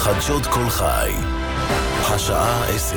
חדשות כל חי, השעה 10.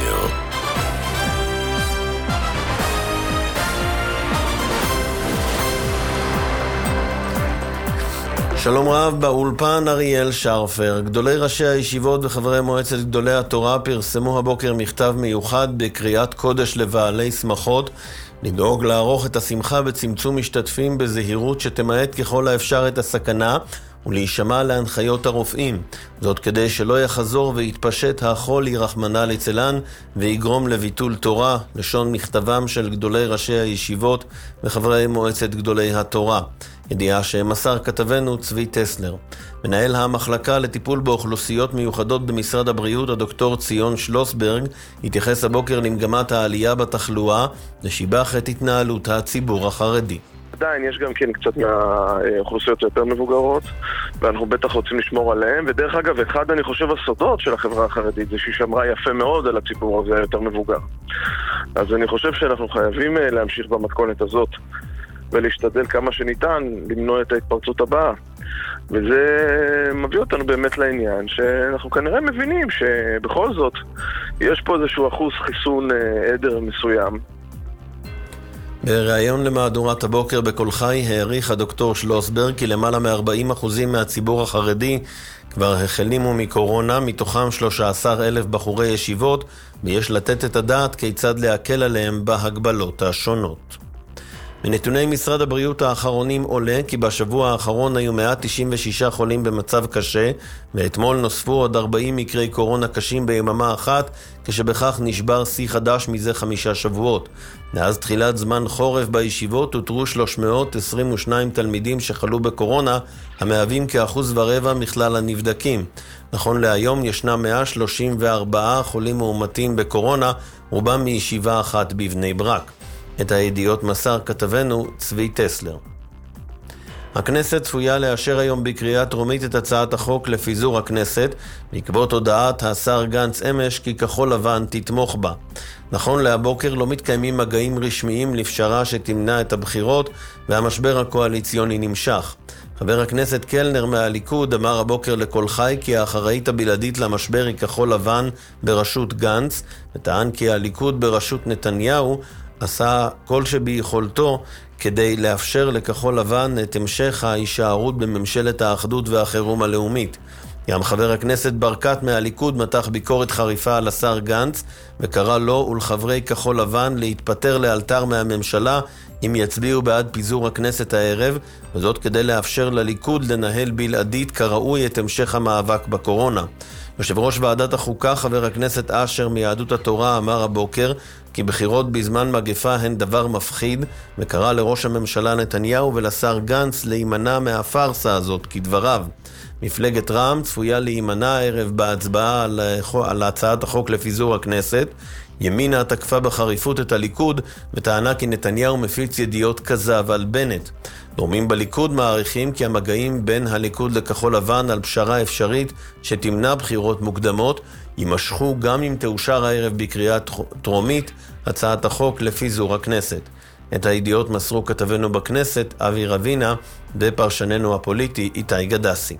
שלום רב, באולפן אריאל שרפר. גדולי ראשי הישיבות וחברי מועצת גדולי התורה פרסמו הבוקר מכתב מיוחד בקריאת קודש לבעלי שמחות, לדאוג לערוך את השמחה בצמצום משתתפים בזהירות שתמעט ככל האפשר את הסכנה ולהישמע להנחיות הרופאים. זאת כדי שלא יחזור ויתפשט החולי רחמנא ליצלן ויגרום לביטול תורה, לשון מכתבם של גדולי ראשי הישיבות וחברי מועצת גדולי התורה. ידיעה שמסר כתבנו צבי טסלר. מנהל המחלקה לטיפול באוכלוסיות מיוחדות במשרד הבריאות, הדוקטור ציון שלוסברג, התייחס הבוקר למגמת העלייה בתחלואה ושיבח את התנהלות הציבור החרדי. עדיין יש גם כן קצת מהאוכלוסיות יותר מבוגרות, ואנחנו בטח רוצים לשמור עליהם. ודרך אגב, אחד אני חושב הסודות של החברה החרדית זה שהיא שמרה יפה מאוד על הציבור הזה היותר מבוגר. אז אני חושב שאנחנו חייבים להמשיך במתכונת הזאת ולהשתדל כמה שניתן למנוע את ההתפרצות הבאה. וזה מביא אותנו באמת לעניין שאנחנו כנראה מבינים שבכל זאת יש פה איזשהו אחוז חיסון עדר מסוים. בראיון למהדורת הבוקר בכל חי העריך הדוקטור שלוסברג כי למעלה מ-40% מהציבור החרדי כבר החלימו מקורונה, מתוכם 13,000 בחורי ישיבות, ויש לתת את הדעת כיצד להקל עליהם בהגבלות השונות. מנתוני משרד הבריאות האחרונים עולה כי בשבוע האחרון היו 196 חולים במצב קשה, ואתמול נוספו עוד 40 מקרי קורונה קשים ביממה אחת, כשבכך נשבר שיא חדש מזה 5 שבועות. מאז תחילת זמן חורף בישיבות אותרו 322 תלמידים שחלו בקורונה, המהווים כ1.25% מכלל הנבדקים. נכון להיום ישנם 134 חולים מאומתים בקורונה, רובם מישיבה אחת בבני ברק. את הידיעות מסר כתבנו צבי טסלר. הכנסת צפויה לאשר היום בקריאה טרומית את הצעת החוק לפיזור הכנסת, בעקבות הודעת השר גנץ אמש כי כחול לבן תתמוך בה. נכון להבוקר לא מתקיימים מגעים רשמיים לפשרה שתמנע את הבחירות, והמשבר הקואליציוני נמשך. חבר הכנסת קלנר מהליכוד אמר הבוקר לכל חי כי האחראית הבלעדית למשבר היא כחול לבן בראשות גנץ, וטען כי הליכוד בראשות נתניהו עשה כל שביכולתו כדי לאפשר לכחול לבן את המשך ההישארות בממשלת האחדות והחירום הלאומית. גם חבר הכנסת ברקת מהליכוד מתח ביקורת חריפה על השר גנץ, וקרא לו ולחברי כחול לבן להתפטר לאלתר מהממשלה אם יצביעו בעד פיזור הכנסת הערב, וזאת כדי לאפשר לליכוד לנהל בלעדית כראוי את המשך המאבק בקורונה. יושב ראש ועדת החוקה חבר הכנסת אשר מיהדות התורה אמר הבוקר כי בחירות בזמן מגפה הן דבר מפחיד, וקרא לראש הממשלה נתניהו ולשר גנץ להימנע מהפרסה הזאת כדבריו. מפלגת רע"מ צפויה להימנע הערב בהצבעה על הצעת החוק לפיזור הכנסת. ימינה תקפה בחריפות את הליכוד וטענה כי נתניהו מפיץ ידיעות כזב על בנט. גורמים בליכוד מעריכים כי המגעים בין הליכוד לכחול לבן על פשרה אפשרית שתמנע בחירות מוקדמות יימשכו גם אם תאושר הערב בקריאה טרומית הצעת החוק לפיזור הכנסת. את הידיעות מסרו כתבנו בכנסת אבי רבינה ופרשננו הפוליטי איתי גדסי.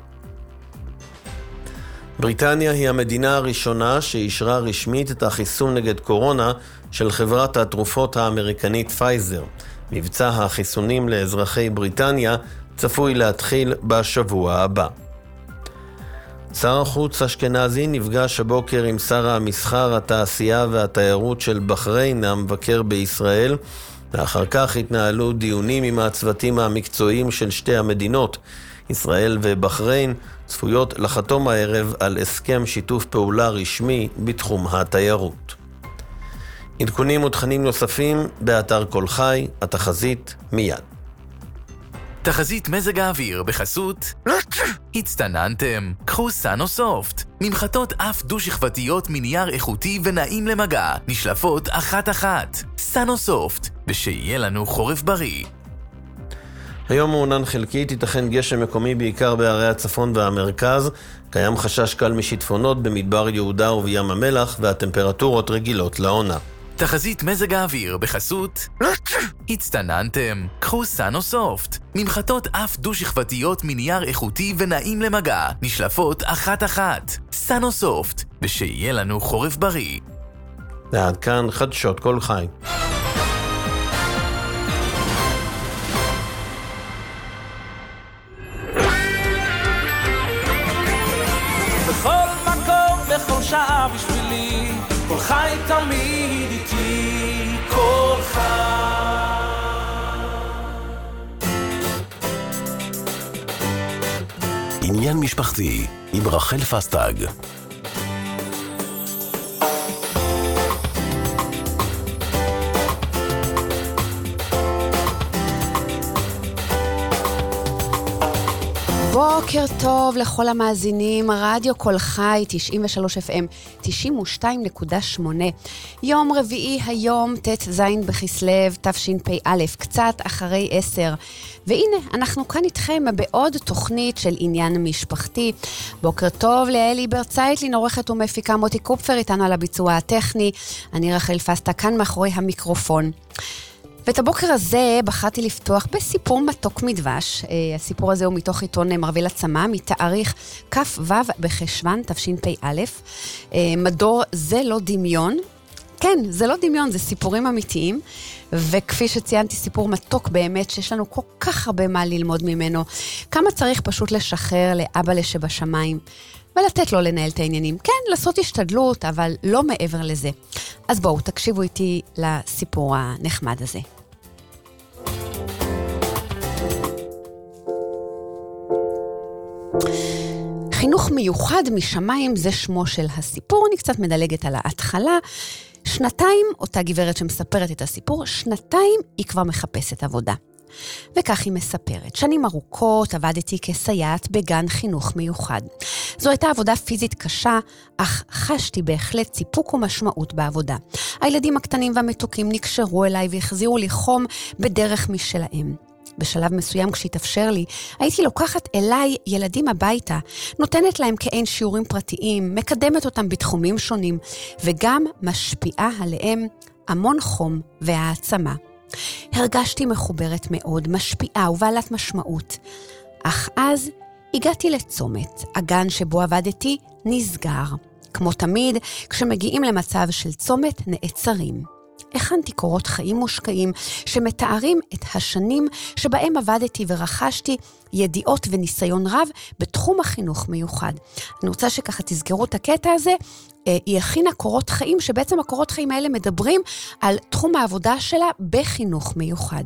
בריטניה היא המדינה הראשונה שאישרה רשמית את החיסון נגד קורונה של חברת התרופות האמריקנית פייזר. מבצע החיסונים לאזרחי בריטניה צפוי להתחיל בשבוע הבא. שר החוץ אשכנזי נפגש הבוקר עם שר המסחר, התעשייה והתיירות של בחריין המבקר בישראל, ואחר כך התנהלו דיונים עם הצוותים המקצועיים של שתי המדינות. ישראל ובחריין צפויות לחתום הערב על הסכם שיתוף פעולה רשמי בתחום התיירות. עדכונים ותכנים נוספים באתר כל חי, התחזית מיד. תחזית מזג האוויר בחסות הצטננתם, קחו סנוסופט, ממחטות אף דו-שכבתיות מנייר איכותי ונעים למגע, נשלפות אחת-אחת. סנוסופט, ושיהיה לנו חורף בריא. היום מעונן חלקית, ייתכן גשם מקומי בעיקר בערי הצפון והמרכז, קיים חשש קל משיטפונות במדבר יהודה ובים המלח, והטמפרטורות רגילות לעונה. תחזית מזג האוויר בחסות הצטננתם? קחו סאנו-סופט. ממחטות אף דו-שכבתיות מנייר איכותי ונעים למגע, נשלפות אחת-אחת. סאנו-סופט, ושיהיה לנו חורף בריא. ועד כאן חדשות כל חי. בכל מקום, בכל שעה בשבילי, כל חי תמיד איתי, כל חי. עניין משפחתי עם רחל פסטג. בוקר טוב לכל המאזינים, רדיו כל חי, 93 FM, 92.8. יום רביעי היום, ט' בכסלו, תשפ"א, קצת אחרי 10. והנה, אנחנו כאן איתכם בעוד תוכנית של עניין משפחתי. בוקר טוב לאלי ברצייטלין, עורכת ומפיקה, מוטי קופפר איתנו על הביצוע הטכני. אני רחל פסטה, כאן מאחורי המיקרופון. ואת הבוקר הזה בחרתי לפתוח בסיפור מתוק מדבש. הסיפור הזה הוא מתוך עיתון מרוויל עצמה, מתאריך כ"ו בחשוון תשפ"א. מדור זה לא דמיון. כן, זה לא דמיון, זה סיפורים אמיתיים. וכפי שציינתי, סיפור מתוק באמת, שיש לנו כל כך הרבה מה ללמוד ממנו. כמה צריך פשוט לשחרר לאבא שבשמיים, ולתת לו לנהל את העניינים. כן, לעשות השתדלות, אבל לא מעבר לזה. אז בואו, תקשיבו איתי לסיפור הנחמד הזה. חינוך מיוחד משמיים זה שמו של הסיפור. אני קצת מדלגת על ההתחלה. 2 אותה גברת שמספרת את הסיפור, 2 היא כבר מחפשת עבודה. וכך היא מספרת. שנים ארוכות עבדתי כסייעת בגן חינוך מיוחד. זו הייתה עבודה פיזית קשה, אך חשתי בהחלט סיפוק ומשמעות בעבודה. הילדים הקטנים והמתוקים נקשרו אליי והחזירו לי חום בדרך משלהם. בשלב מסוים כשהתאפשר לי, הייתי לוקחת אליי ילדים הביתה, נותנת להם כאין שיעורים פרטיים, מקדמת אותם בתחומים שונים, וגם משפיעה עליהם המון חום והעצמה. הרגשתי מחוברת מאוד, משפיעה ובעלת משמעות. אך אז הגעתי לצומת. הגן שבו עבדתי נסגר. כמו תמיד, כשמגיעים למצב של צומת נעצרים. הכנתי קורות חיים מושקעים שמתארים את השנים שבהם עבדתי ורכשתי ידיעות וניסיון רב בתחום החינוך מיוחד. אני רוצה שככה תסגרו את הקטע הזה. היא הכינה קורות חיים, שבעצם הקורות חיים האלה מדברים על תחום העבודה שלה בחינוך מיוחד.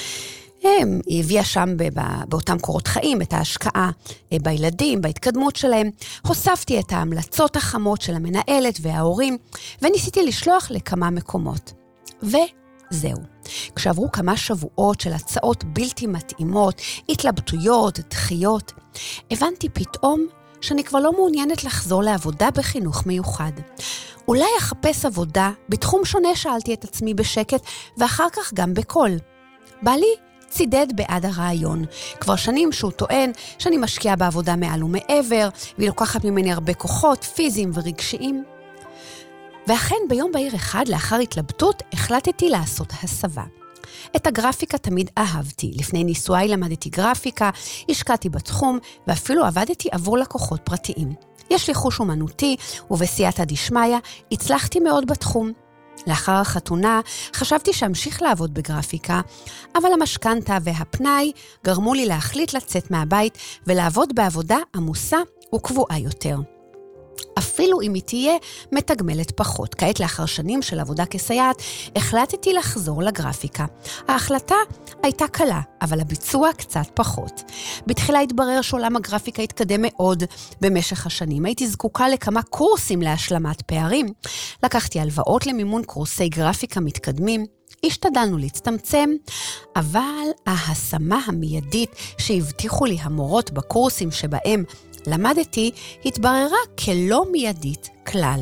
היא הביאה שם באותם קורות חיים את ההשקעה בילדים, בהתקדמות שלהם. הוספתי את ההמלצות החמות של המנהלת וההורים, וניסיתי לשלוח לכמה מקומות. וזהו. כשעברו כמה שבועות של הצעות בלתי מתאימות, התלבטויות, דחיות, הבנתי פתאום שאני כבר לא מעוניינת לחזור לעבודה בחינוך מיוחד. אולי אחפש עבודה בתחום שונה, שאלתי את עצמי בשקט, ואחר כך גם בקול. בעלי צידד בעד הרעיון. כבר שנים שהוא טוען שאני משקיעה בעבודה מעל ומעבר, והיא לוקחת ממני הרבה כוחות פיזיים ורגשיים. ואכן ביום בהיר אחד לאחר התלבטות החלטתי לעשות הסבה. את הגרפיקה תמיד אהבתי. לפני ניסויי למדתי גרפיקה, השקעתי בתחום, ואפילו עבדתי עבור לקוחות פרטיים. יש לי חוש אומנותי, ובסייעתא דשמיא הצלחתי מאוד בתחום. לאחר החתונה חשבתי שאמשיך לעבוד בגרפיקה, אבל המשכנתה והפנאי גרמו לי להחליט לצאת מהבית ולעבוד בעבודה עמוסה וקבועה יותר. אפילו אם היא תהיה מתגמלת פחות. כעת לאחר שנים של עבודה כסייעת, החלטתי לחזור לגרפיקה. ההחלטה הייתה קלה, אבל הביצוע קצת פחות. בתחילה התברר שעולם הגרפיקה התקדם מאוד במשך השנים. הייתי זקוקה לכמה קורסים להשלמת פערים. לקחתי הלוואות למימון קורסי גרפיקה מתקדמים. השתדלנו להצטמצם, אבל ההשמה המיידית שהבטיחו לי המורות בקורסים שבהם למדתי התבררה כלא מיידית כלל.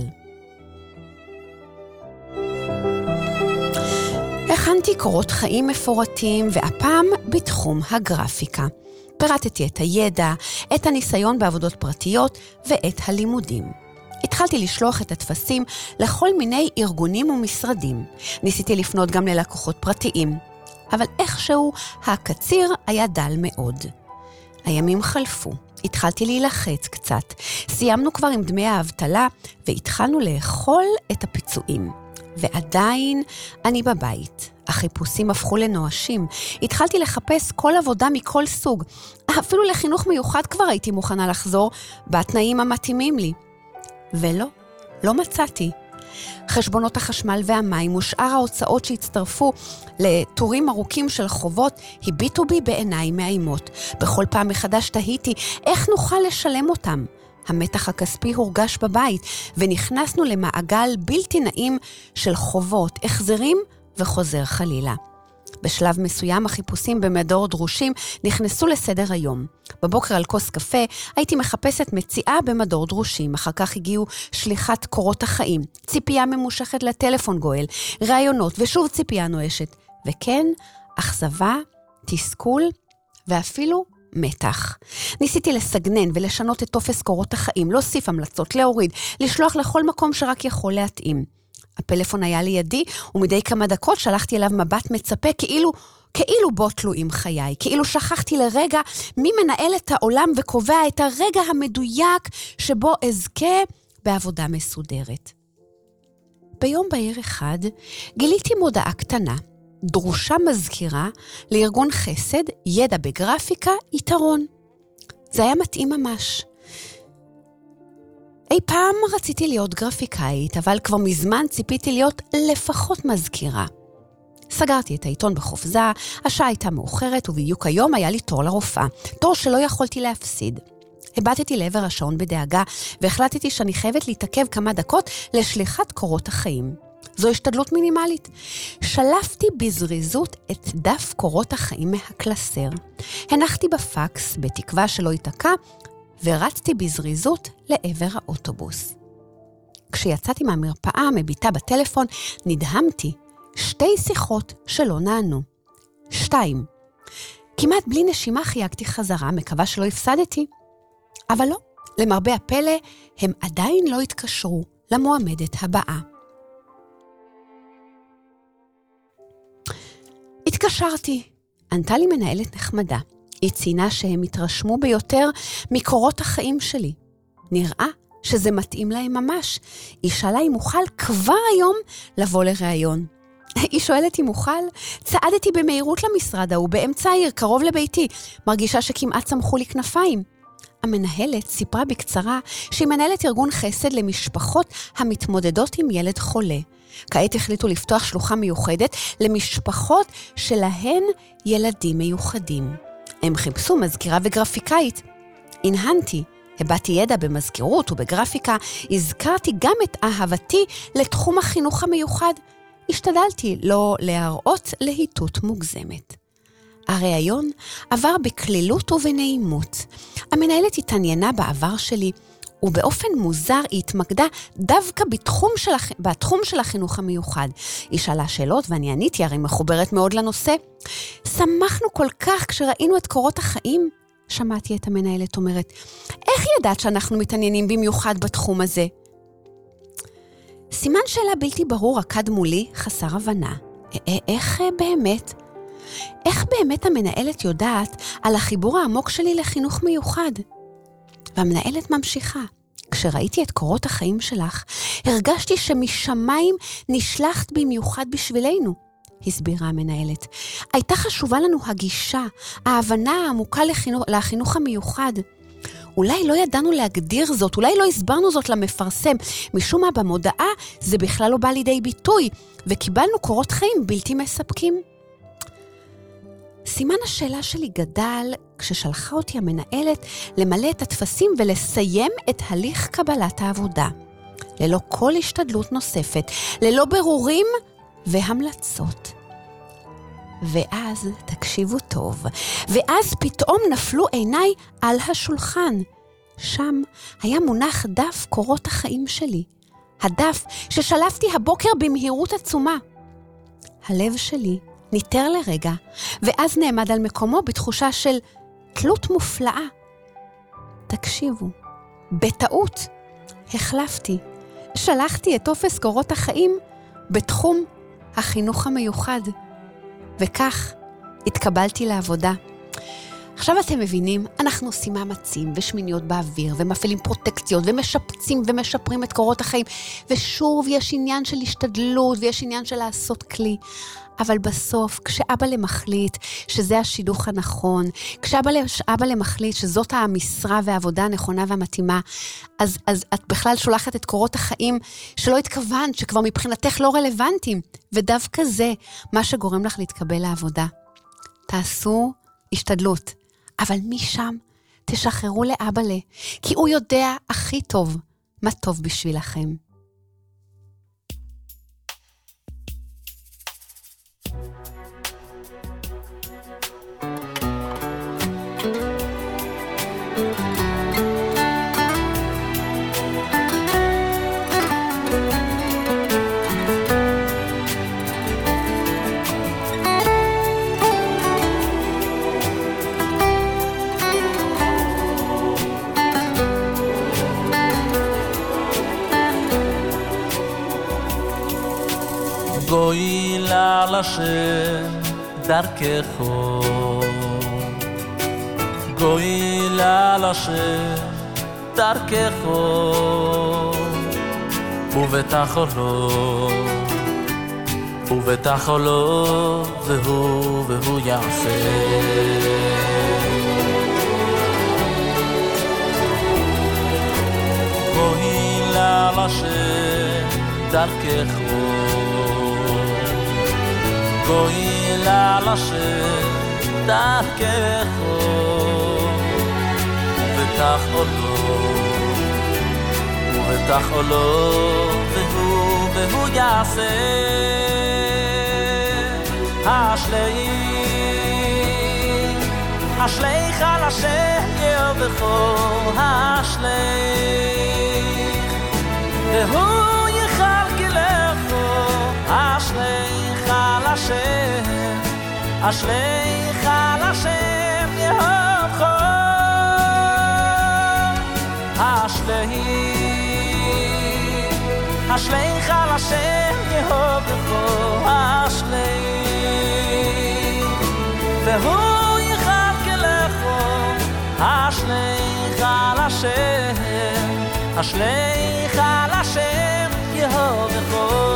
הכנתי קורות חיים מפורטים, והפעם בתחום הגרפיקה. פירטתי את הידע, את הניסיון בעבודות פרטיות ואת הלימודים. התחלתי לשלוח את הטפסים לכל מיני ארגונים ומשרדים. ניסיתי לפנות גם ללקוחות פרטיים, אבל איכשהו הקציר היה דל מאוד. הימים חלפו, התחלתי להילחץ קצת, סיימנו כבר עם דמי האבטלה והתחלנו לאכול את הפיצויים. ועדיין אני בבית. החיפושים הפכו לנואשים. התחלתי לחפש כל עבודה מכל סוג. אפילו לחינוך מיוחד כבר הייתי מוכנה לחזור בתנאים המתאימים לי. ולא, לא מצאתי. חשבונות החשמל והמים ושאר ההוצאות שהצטרפו לטורים ארוכים של חובות הביטו בי בעיניים מאיימות. בכל פעם מחדש תהיתי איך נוכל לשלם אותם. המתח הכספי הורגש בבית ונכנסנו למעגל בלתי נעים של חובות, החזרים וחוזר חלילה. בשלב מסוים החיפושים במדור דרושים נכנסו לסדר היום. בבוקר על כוס קפה הייתי מחפשת מציאה במדור דרושים. אחר כך הגיעו שליחת קורות החיים, ציפייה ממושכת לטלפון גואל, רעיונות ושוב ציפייה נואשת. וכן, אכזבה, תסכול ואפילו מתח. ניסיתי לסגנן ולשנות את טופס קורות החיים, להוסיף המלצות, להוריד, לשלוח לכל מקום שרק יכול להתאים. הפלאפון היה לידי, ומדי כמה דקות שלחתי אליו מבט מצפה, כאילו בו תלויים חיי, כאילו שכחתי לרגע מי מנהל את העולם וקובע את הרגע המדויק שבו אזכה בעבודה מסודרת. ביום בהיר אחד גיליתי מודעה קטנה, דרושה מזכירה לארגון חסד, ידע בגרפיקה, יתרון. זה היה מתאים ממש. אי פעם רציתי להיות גרפיקאית, אבל כבר מזמן ציפיתי להיות לפחות מזכירה. סגרתי את העיתון בחופזה, השעה הייתה מאוחרת, ובדיוק היום היה לי תור לרופאה, תור שלא יכולתי להפסיד. הבטתי לעבר השעון בדאגה, והחלטתי שאני חייבת להתעכב כמה דקות לשליחת קורות החיים. זו השתדלות מינימלית. שלפתי בזריזות את דף קורות החיים מהקלסר. הנחתי בפקס, בתקווה שלא ייתקע, ורצתי בזריזות לעבר האוטובוס. כשיצאתי מהמרפאה, מביטה בטלפון, נדהמתי. 2 שיחות שלא נענו. 2. כמעט בלי נשימה חייגתי חזרה, מקווה שלא הפסדתי. אבל לא, למרבה הפלא, הם עדיין לא התקשרו למועמדת הבאה. התקשרתי. ענתה לי מנהלת נחמדה. היא ציינה שהם התרשמו ביותר מקורות החיים שלי. נראה שזה מתאים להם ממש. היא שאלה אם אוכל כבר היום לבוא לראיון. היא שואלת אם אוכל. צעדתי במהירות למשרד ההוא, באמצע העיר, קרוב לביתי. מרגישה שכמעט צמחו לי כנפיים. המנהלת סיפרה בקצרה שהיא מנהלת ארגון חסד למשפחות המתמודדות עם ילד חולה. כעת החליטו לפתוח שלוחה מיוחדת למשפחות שלהן ילדים מיוחדים. הם חיפשו מזכירה וגרפיקאית. הנהנתי, הבאתי ידע במזכירות ובגרפיקה, הזכרתי גם את אהבתי לתחום החינוך המיוחד. השתדלתי לא להראות להיטות מוגזמת. הרעיון עבר בקלילות ובנעימות. המנהלת התעניינה בעבר שלי, ובאופן מוזר היא התמקדה דווקא בתחום של החינוך המיוחד. היא שאלה שאלות ואני עניתי, הרי מחוברת מאוד לנושא. שמחנו כל כך כשראינו את קורות החיים. שמעתי את המנהלת אומרת, איך ידעת שאנחנו מתעניינים במיוחד בתחום הזה? סימן שאלה בלתי ברור רקד מולי, חסר הבנה. איך באמת? איך באמת המנהלת יודעת על החיבור העמוק שלי לחינוך מיוחד? והמנהלת ממשיכה. כשראיתי את קורות החיים שלך, הרגשתי שמשמיים נשלחת במיוחד בשבילנו, הסבירה המנהלת. הייתה חשובה לנו הגישה, ההבנה העמוקה לחינוך המיוחד. אולי לא ידענו להגדיר זאת, אולי לא הסברנו זאת למפרסם. משום מה במודעה זה בכלל לא בא לידי ביטוי, וקיבלנו קורות חיים בלתי מספקים. סימן השאלה שלי גדל כששלחה אותי המנהלת למלא את הטפסים ולסיים את הליך קבלת העבודה. ללא כל השתדלות נוספת, ללא ברורים והמלצות. ואז, תקשיבו טוב, ואז פתאום נפלו עיניי על השולחן. שם היה מונח דף קורות החיים שלי. הדף ששלפתי הבוקר במהירות עצומה. הלב שלי ניטר לרגע, ואז נעמד על מקומו בתחושה של תלות מופלאה. תקשיבו, בטעות החלפתי. שלחתי את טופס קורות החיים בתחום החינוך המיוחד. וכך התקבלתי לעבודה. עכשיו אתם מבינים, אנחנו עושים מאמצים ושמיניות באוויר ומפעילים פרוטקציות ומשפצים ומשפרים את קורות החיים. ושוב יש עניין של השתדלות ויש עניין של לעשות כלי. אבל בסוף, כשאבא למחליט שזה השידוך הנכון, כשאבא למחליט שזאת המשרה והעבודה הנכונה והמתאימה, אז את בכלל שולחת את קורות החיים שלא התכוונת, שכבר מבחינתך לא רלוונטיים. ודווקא זה מה שגורם לך להתקבל לעבודה. תעשו השתדלות, אבל משם תשחררו לאבא כי הוא יודע הכי טוב מה טוב בשבילכם. גואיל על השם דרכךו, גואיל על השם דרכךו, ובטחו לו והוא יעשה. גואיל על השם דרכךו, גואיל על השם דרכךו, ובטחו לו והוא יעשה. השליך על השם יאהבכו, השליך והוא יכלכלכו. השליך על השם, השליך על השם יאהבכו. השליך על השם יאהבכו, השליך והוא יכלכלכו. השליך על השם, השליך על השם יאהבכו.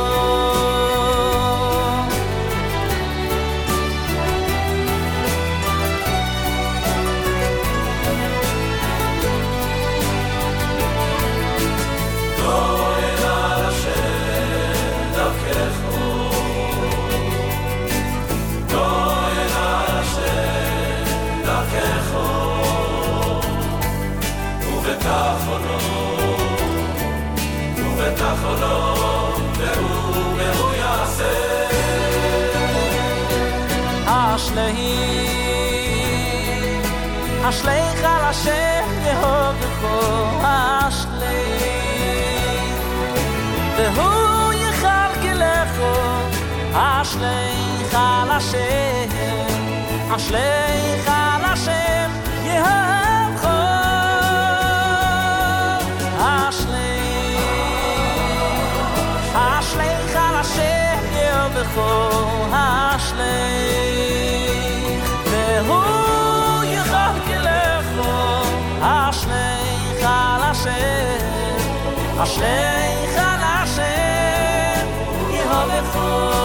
ובטחו לו והוא יעשה. השליך על השם יאהבכו, השליך והוא יכלכלכו. השליך על השם, השליך על השם יאהבכו. השליך על השם יאהבכו, השליך והוא יכלכלכו. השליך על השם, השליך על השם יאהבכו.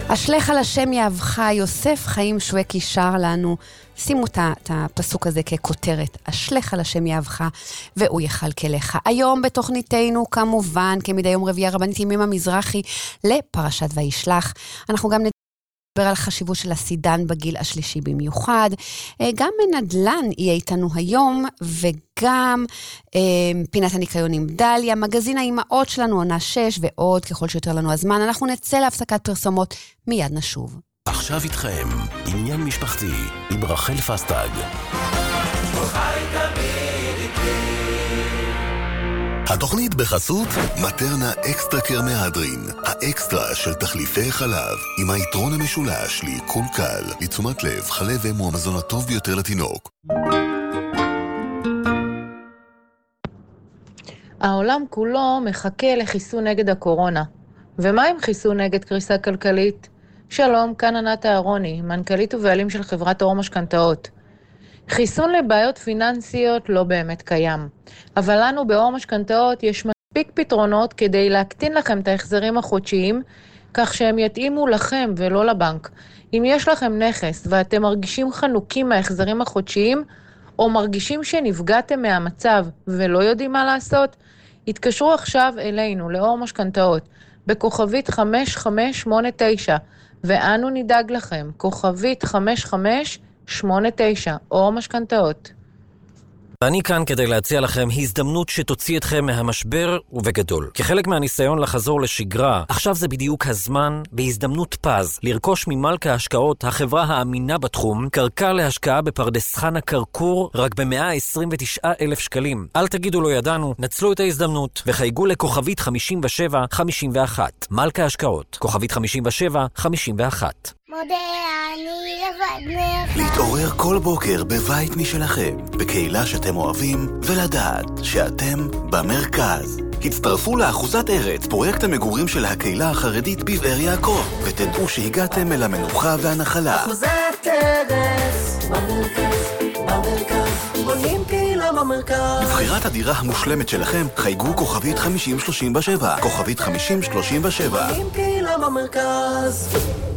אשליך על השם יאהבך, יוסף חיים שווקי שר לנו. שימו את הפסוק הזה ככותרת, אשליך על השם יאהבך והוא יכלכלך. היום בתוכניתנו, כמובן, כמדי יום רביעי, הרבנית ימימה מזרחי לפרשת וישלח. אנחנו גם נדבר על חשיבות של הסידן בגיל השלישי במיוחד. גם נדל"ן יהיה איתנו היום, וגם פינת הניקיון עם דליה, מגזין האימהות שלנו, עונה 6, ועוד ככל שיותר לנו הזמן. אנחנו נצא להפסקת פרסומות, מיד נשוב. עכשיו איתכם, עניין משפחתי עם רחל פסטג. התוכנית בחסות מטרנה אקסטרה קר מהדרין, האקסטרה של תחליפי חלב, עם היתרון המשולש לעיכול קל, לתשומת לב, חלב אם הוא המזון הטוב ביותר לתינוק. העולם כולו מחכה לחיסון נגד הקורונה. ומה עם חיסון נגד קריסה כלכלית? שלום, כאן ענת אהרוני, מנכ"לית ובעלים של חברת אור משכנתאות. חיסון לבעיות פיננסיות לא באמת קיים, אבל לנו באור משכנתאות יש מספיק פתרונות כדי להקטין לכם את ההחזרים החודשיים, כך שהם יתאימו לכם ולא לבנק. אם יש לכם נכס ואתם מרגישים חנוקים מההחזרים החודשיים, או מרגישים שנפגעתם מהמצב ולא יודעים מה לעשות, התקשרו עכשיו אלינו לאור משכנתאות, בכוכבית 5589, ואנו נדאג לכם, כוכבית 5589, אור משכנתאות. אני כאן כדי להציע לכם הזדמנות שתוציא אתכם מהמשבר ובגדול. כחלק מהניסיון לחזור לשגרה, עכשיו זה בדיוק הזמן, בהזדמנות פז, לרכוש ממלכה ההשקעות, החברה האמינה בתחום, קרקע להשקעה בפרדס חנה קרקור, רק ב-129,000 שקלים. אל תגידו לא ידענו, נצלו את ההזדמנות, וחייגו לכוכבית 5751. מלכה ההשקעות, כוכבית 5751. מודה אני לבדנך. להתעורר כל בוקר בבית משלכם, בקהילה שאתם אוהבים, ולדעת שאתם במרכז. הצטרפו לאחוזת ארץ, פרויקט המגורים של הקהילה החרדית בבאר יעקב, ותדעו שהגעתם אל המנוחה והנחלה. אחוזת ארץ, במרכז, בונים קהילה במרכז. לבחירת הדירה המושלמת שלכם, חייגו כוכבית 5037, כוכבית 5037. בונים קהילה במרכז.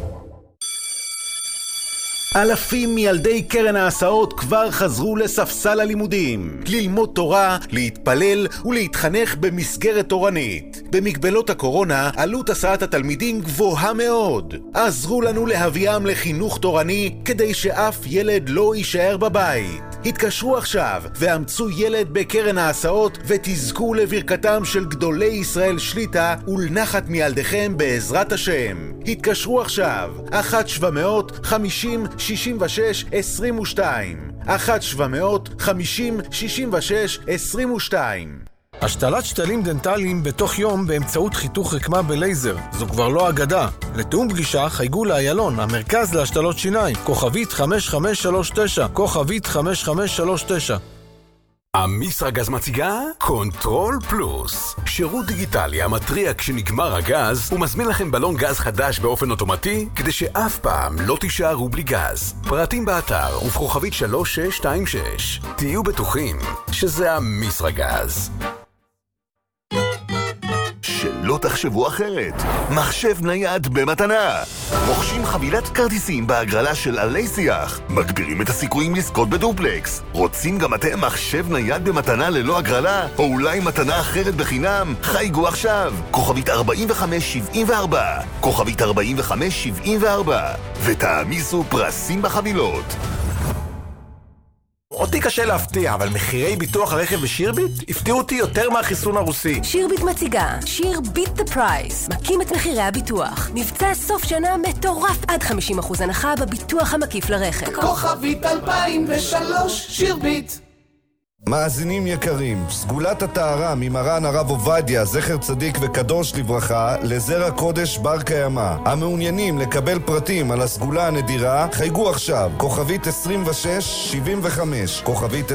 אלפים מילדי קרן ההסעות כבר חזרו לספסל הלימודים, ללמוד תורה, להתפלל ולהתחנך במסגרת תורנית. במגבלות הקורונה, עלות הסעת התלמידים גבוהה מאוד. עזרו לנו להביאם לחינוך תורני כדי שאף ילד לא יישאר בבית. התקשרו עכשיו ואמצו ילד בקרן ההסעות ותזכו לברכתם של גדולי ישראל שליטה ולנחת מילדיכם בעזרת השם. התקשרו עכשיו 1-750-66-22 1-750-66-22. השתלת שתלים דנטליים בתוך יום באמצעות חיתוך רקמה בלייזר. זו כבר לא אגדה. לתאום פגישה חייגו לאיילון, המרכז להשתלות שיניים, כוכבית 5539, כוכבית 5539. המשרגז מציגה קונטרול פלוס, שירות דיגיטלי המטריע כשנגמר הגז ומזמין לכם בלון גז חדש באופן אוטומטי כדי שאף פעם לא תישארו בלי גז. פרטים באתר ובכוכבית 3626. תהיו בטוחים שזה המשרגז. שלא תחשבו אחרת, מחשב נייד במתנה. רוכשים חבילת כרטיסים בהגרלה של עלי שיח, מגבירים את הסיכויים לזכות בדופלקס. רוצים גם אתם מחשב נייד במתנה ללא הגרלה? או אולי מתנה אחרת בחינם? חייגו עכשיו, כוכבית 4574, כוכבית 4574, ותעמיסו פרסים בחבילות. אותי קשה להפתיע, אבל מחירי ביטוח הרכב בשירביט הפתיעו אותי יותר מהחיסון הרוסי. שירביט מציגה שיר ביט דה פרייס, מקים את מחירי הביטוח. מבצע סוף שנה מטורף, עד 50% הנחה בביטוח המקיף לרכב. כוכבית 2003, שירביט. מאזינים יקרים, סגולת הטהרה ממרן הרב עובדיה, זכר צדיק וקדוש לברכה, לזרע קודש בר קיימא. המעוניינים לקבל פרטים על הסגולה הנדירה, חייגו עכשיו, כוכבית 2675, כוכבית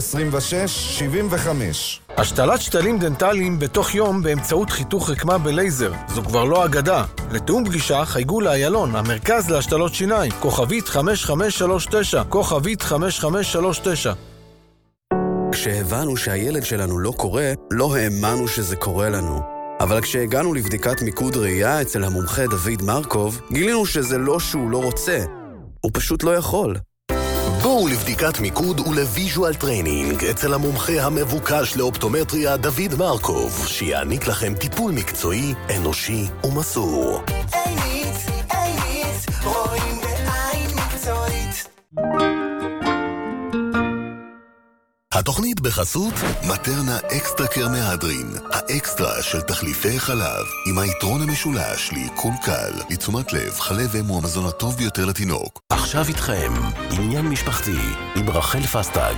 2675. השתלת שתלים דנטליים בתוך יום באמצעות חיתוך רקמה בלייזר. זו כבר לא אגדה. לתאום פגישה חייגו לאיילון, המרכז להשתלות שיניים, כוכבית 5539, כוכבית 5539. כשהבנו שהילד שלנו לא קורא, לא האמנו שזה קורה לנו. אבל כשהגענו לבדיקת מיקוד ראייה אצל המומחה דוד מרקוב, גילינו שזה לא שהוא לא רוצה, הוא פשוט לא יכול. בואו לבדיקת מיקוד ולוויז'ואל טריינינג אצל המומחה המבוקש לאופטומטריה דוד מרקוב, שיעניק לכם טיפול מקצועי, אנושי ומסור. איניץ, רואים בעין מקצועית. התוכנית בחסות מטרנה אקסטרה קר מהדרין, האקסטרה של תחליפי חלב, עם היתרון המשולש לעיכול קל, לתשומת לב, חלב אם הוא המזון הטוב ביותר לתינוק. עכשיו איתכם, עניין משפחתי עם רחל פסטג.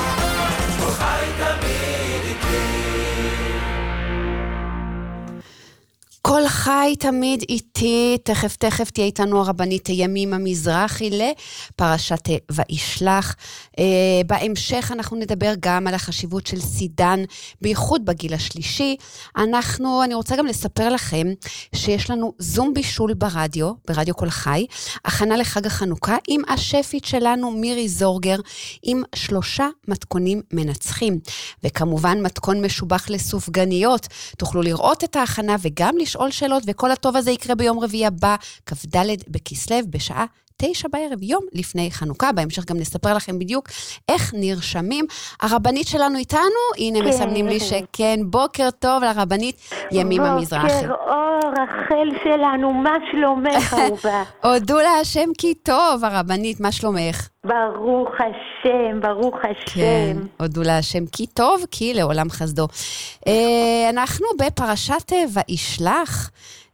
כל חי תמיד איתי, תכף תהיה איתנו הרבנית ימימה מזרחי לפרשת וישלח. בהמשך אנחנו נדבר גם על החשיבות של סידן, בייחוד בגיל השלישי. אני רוצה גם לספר לכם שיש לנו זום בישול ברדיו כל חי, הכנה לחג החנוכה עם השפית שלנו מירי זורגר, עם 3 מתכונים מנצחים, וכמובן מתכון משובח לסופגניות. תוכלו לראות את ההכנה וגם לשאול שאלות, וכל הטוב הזה יקרה ביום רביעי הבא, כ"ד בכסלו, בשעה 9 בערב, יום לפני חנוכה. בהמשך גם נספר לכם בדיוק איך נרשמים. הרבנית שלנו איתנו, הנה כן. מסמנים לי שכן. בוקר טוב לרבנית ימימה מזרחי. בוקר אור, רחל שלנו, מה שלומך אהובה? הודו להשם כי טוב, הרבנית, מה שלומך? ברוך השם, ברוך השם. כן, הודו להשם כי טוב, כי לעולם חסדו. אנחנו בפרשת וישלח.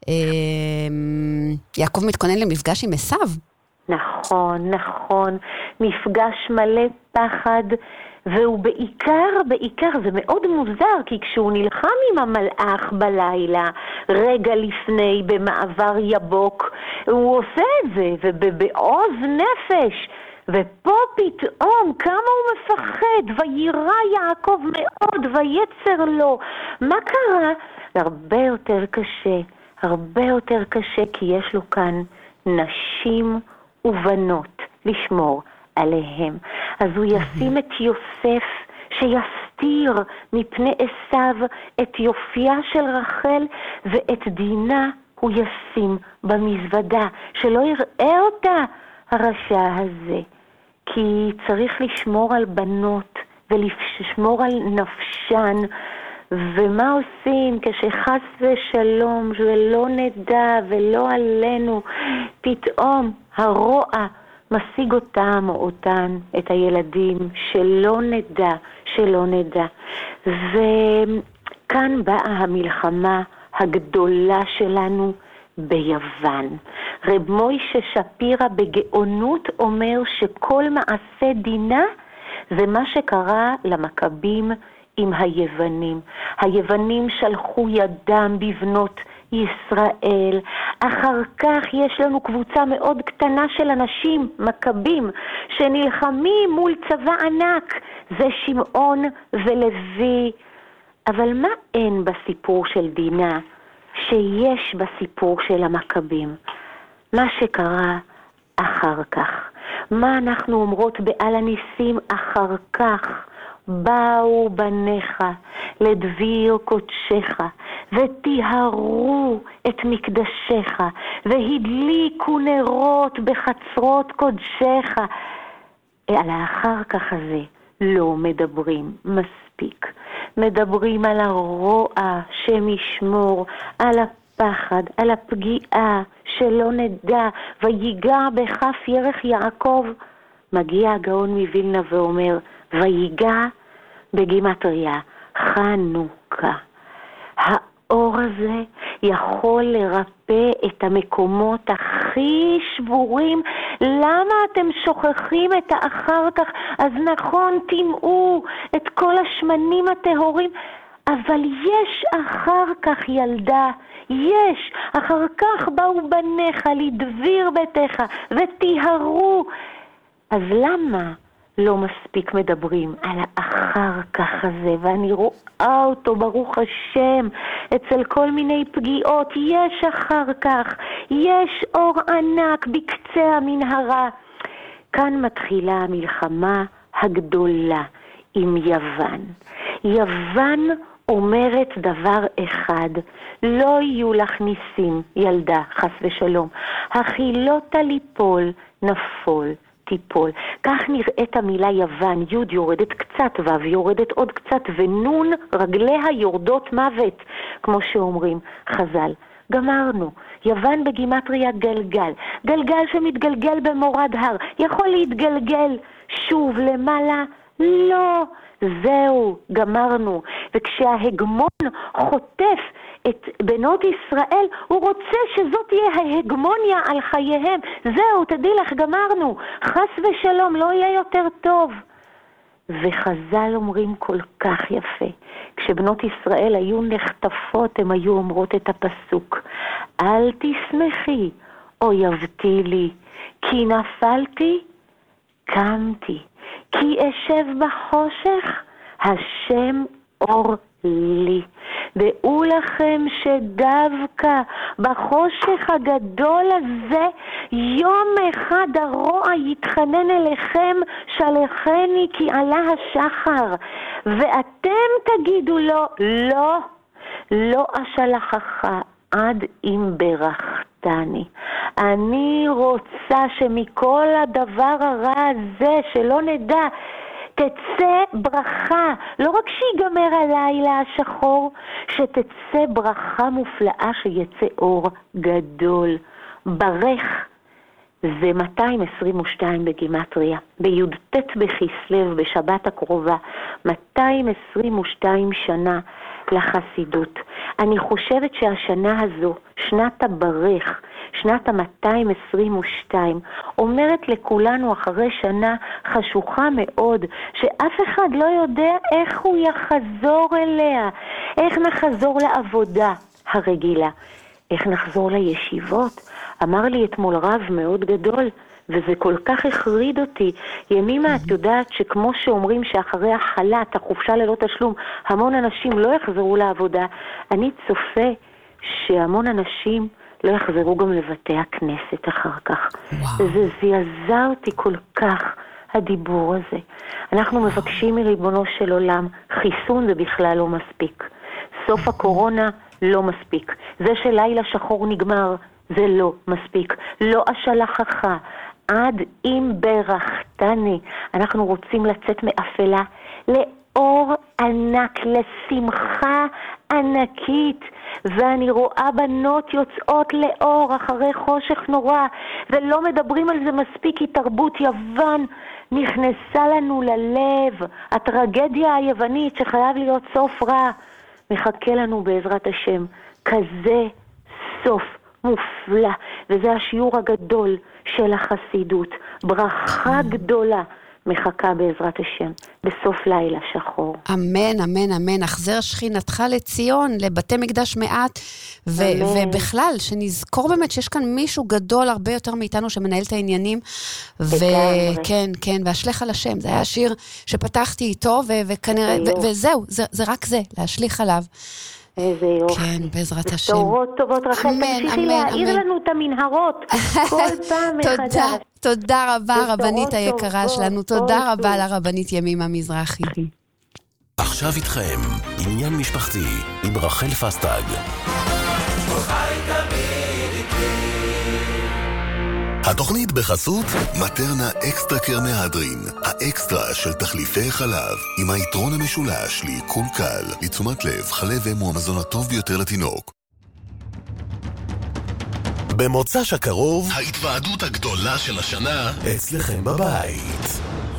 יעקב מתכונן למפגש עם עשיו. נכון, מפגש מלא פחד, והוא בעיקר, זה מאוד מוזר, כי כשהוא נלחם עם המלאך בלילה, רגע לפני, במעבר יבוק, הוא עושה את זה, ובעוז נפש, ופה פתאום, כמה הוא מפחד, וירא יעקב מאוד, ויצר לו. מה קרה? הרבה יותר קשה, כי יש לו כאן נשים ובנות לשמור עליהם. אז הוא ישים את יוסף שיסתיר מפני עשיו את יופייה של רחל, ואת דינה הוא ישים במזוודה, שלא יראה אותה הרשע הזה. כי צריך לשמור על בנות ולשמור על נפשן. ומה עושים כשחס ושלום ולא נדע ולא עלינו, פתאום הרוע משיג אותם או אותן, את הילדים, שלא נדע. וכאן באה המלחמה הגדולה שלנו ביוון. רב מוישה שפירא בגאונות אומר שכל מעשה דינה זה מה שקרה למכבים עם היוונים. היוונים שלחו ידם בבנות ישראל. אחר כך יש לנו קבוצה מאוד קטנה של אנשים, מכבים, שנלחמים מול צבא ענק. זה שמעון ולוי. אבל מה אין בסיפור של דינה שיש בסיפור של המכבים? מה שקרה אחר כך. מה אנחנו אומרות בעל הניסים אחר כך? באו בניך לדביר קודשך וטיהרו את מקדשך והדליקו נרות בחצרות קודשך. על האחר כך הזה לא מדברים מספיק. מדברים על הרוע שמשמור, על הפחד, על הפגיעה, שלא נדע, ויגע בכף ירך יעקב. מגיע הגאון מווילנה ואומר, ויגע בגימטריה חנוכה. האור הזה יכול לרפא את המקומות הכי שבורים. למה אתם שוכחים את האחר כך? אז נכון, תמעו את כל השמנים הטהורים, אבל יש אחר כך ילדה, יש. אחר כך באו בניך לדביר ביתך וטיהרו. אז למה לא מספיק מדברים על האחר כך הזה? ואני רואה אותו ברוך השם אצל כל מיני פגיעות. יש אחר כך, יש אור ענק בקצה המנהרה. כאן מתחילה המלחמה הגדולה עם יוון. יוון אומרת דבר אחד, לא יהיו לך ניסים, ילדה, חס ושלום. החילות ליפול, נפול, תיפול. כך נראית המילה יוון, יוד יורדת קצת, וו יורדת עוד קצת, ונון רגליה יורדות מוות, כמו שאומרים חז"ל. גמרנו. יוון בגימטריה גלגל. גלגל שמתגלגל במורד הר. יכול להתגלגל שוב למעלה? לא. זהו, גמרנו. וכשההגמון חוטף את בנות ישראל, הוא רוצה שזאת תהיה ההגמוניה על חייהם. זהו, תדעי לך, גמרנו. חס ושלום, לא יהיה יותר טוב. וחז"ל אומרים כל כך יפה. כשבנות ישראל היו נחטפות, הם היו אומרות את הפסוק. אל תשמחי, אויבתי לי, כי נפלתי, קמתי. כי אשב בחושך, השם אור לי. דעו לכם שדווקא בחושך הגדול הזה, יום אחד הרוע יתחנן אליכם, שלחני כי עלה השחר. ואתם תגידו לו, לא, לא אשלחך עד אם ברכתני. אני רוצה שמכל הדבר הרע הזה, שלא נדע, תצא ברכה, לא רק שיגמר הלילה השחור, שתצא ברכה מופלאה, שיצא אור גדול. ברך זה 222 בגימטריה, בי"ט בכסלו בשבת הקרובה, 222 שנה לחסידות. אני חושבת שהשנה הזו, שנת הברך, שנת ה-222, אומרת לכולנו אחרי שנה חשוכה מאוד, שאף אחד לא יודע איך הוא יחזור אליה, איך נחזור לעבודה הרגילה, איך נחזור לישיבות. אמר לי אתמול רב מאוד גדול, וזה כל כך החריד אותי. ימימה, את יודעת שכמו שאומרים שאחרי החל"ת, החופשה ללא תשלום, המון אנשים לא יחזרו לעבודה. אני צופה שהמון אנשים לא יחזרו גם לבתי הכנסת אחר כך. וזה זעזע אותי כל כך, הדיבור הזה. אנחנו מבקשים מריבונו של עולם, חיסון זה בכלל לא מספיק. סוף הקורונה לא מספיק. זה שלילה שחור נגמר, זה לא מספיק. לא אשלחך עד אם ברכתני. אנחנו רוצים לצאת מאפלה לאור ענק, לשמחה ענקית. ואני רואה בנות יוצאות לאור אחרי חושך נורא, ולא מדברים על זה מספיק, כי תרבות יוון נכנסה לנו ללב. הטרגדיה היוונית שחייב להיות סוף רע, מחכה לנו בעזרת השם כזה סוף מופלא. וזה השיעור הגדול של החסידות. ברכה גדולה מחכה בעזרת השם בסוף לילה שחור. אמן, אמן, אמן. החזר שכינתך לציון, לבתי מקדש מעט, ובכלל, שנזכור באמת שיש כאן מישהו גדול הרבה יותר מאיתנו שמנהל את העניינים, וכן, כן, והשלך על השם. זה היה השיר שפתחתי איתו, וכנראה, וזהו, זה רק זה, להשליך עליו. איזה יופי. כן, בעזרת השם. בשורות טובות, רחל, תמשיכי להעיר לנו את המנהרות כל פעם מחדש. תודה רבה, הרבנית היקרה שלנו. תודה רבה לרבנית ימימה מזרחי. עכשיו איתכם, עניין משפחתי עם רחל פסטג. התוכנית בחסות מטרנה אקסטרה קר מהדרין, האקסטרה של תחליפי חלב, עם היתרון המשולש לעיכול קל, לתשומת לב, חלב אם הוא המזון הטוב ביותר לתינוק. במוצ"ש הקרוב, ההתוועדות הגדולה של השנה אצלכם בבית.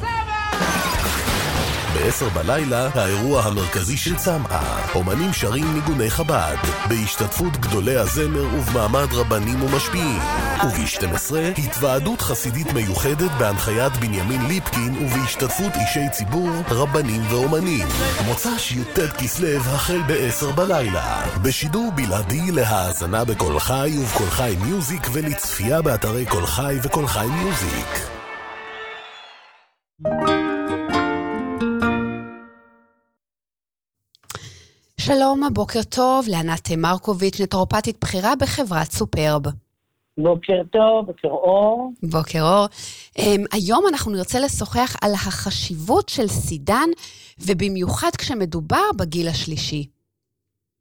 ב-10 בלילה, האירוע המרכזי של צמאה. אומנים שרים ניגוני חב"ד, בהשתתפות גדולי הזמר ובמעמד רבנים ומשפיעים. וב-12, התוועדות חסידית מיוחדת בהנחיית בנימין ליפקין ובהשתתפות אישי ציבור, רבנים ואומנים. מוצ"ש י"ט כסלו החל ב-10 בלילה. בשידור בלעדי להאזנה בכל חי ובכל חי מיוזיק ולצפייה באתרי כל חי וכל חי מיוזיק. שלום, בוקר טוב, לענת מרקוביץ', נטרופטית בחירה בחברת סופרב. בוקר טוב, בוקר אור. בוקר אור. היום אנחנו נרצה לשוחח על החשיבות של סידן, ובמיוחד כשמדובר בגיל השלישי.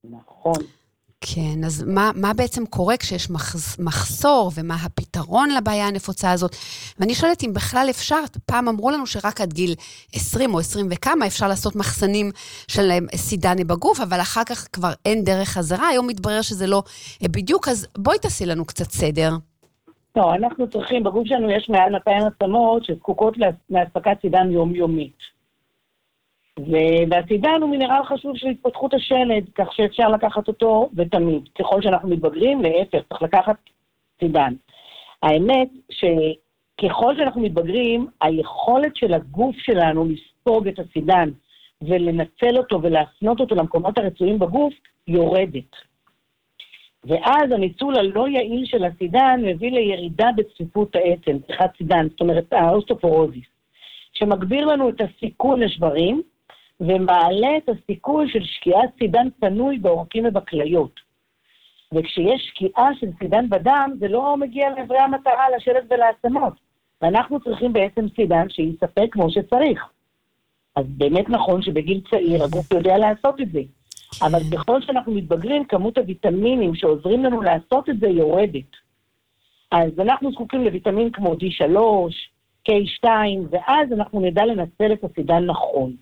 נכון. כן, אז מה בעצם קורה כשיש מחסור, ומה הפתרון לבעיה הנפוצה הזאת? ואני שואלת אם בכלל אפשר, פעם אמרו לנו שרק עד גיל 20 או 20 וכמה אפשר לעשות מחסנים של סידני בגוף, אבל אחר כך כבר אין דרך חזרה, היום מתברר שזה לא בדיוק, אז בואי תעשי לנו קצת סדר. לא, אנחנו צריכים, בגוף שלנו יש מעל 200 עצמות שזקוקות להספקת סידן יומיומית. והסידן הוא מינרל חשוב של התפתחות השלד, כך שאפשר לקחת אותו ותמיד. ככל שאנחנו מתבגרים, להפך, צריך לקחת סידן. האמת שככל שאנחנו מתבגרים, היכולת של הגוף שלנו לספוג את הסידן ולנצל אותו ולהפנות אותו למקומות הרצויים בגוף, יורדת. ואז הניצול הלא יעיל של הסידן מביא לירידה בצפיפות העצם, צריכת סידן, זאת אומרת האוסטופורוזיס, שמגביר לנו את הסיכון לשברים, ומעלה את הסיכוי של שקיעת סידן פנוי בעורקים ובכליות. וכשיש שקיעה של סידן בדם, זה לא מגיע לעברי המטרה, לשלד ולעצמות. ואנחנו צריכים בעצם סידן שיספק כמו שצריך. אז באמת נכון שבגיל צעיר הגוף יודע לעשות את זה. אבל ככל שאנחנו מתבגרים, כמות הוויטמינים שעוזרים לנו לעשות את זה יורדת. אז אנחנו זקוקים לוויטמין כמו D3, K2, ואז אנחנו נדע לנצל את הסידן נכון.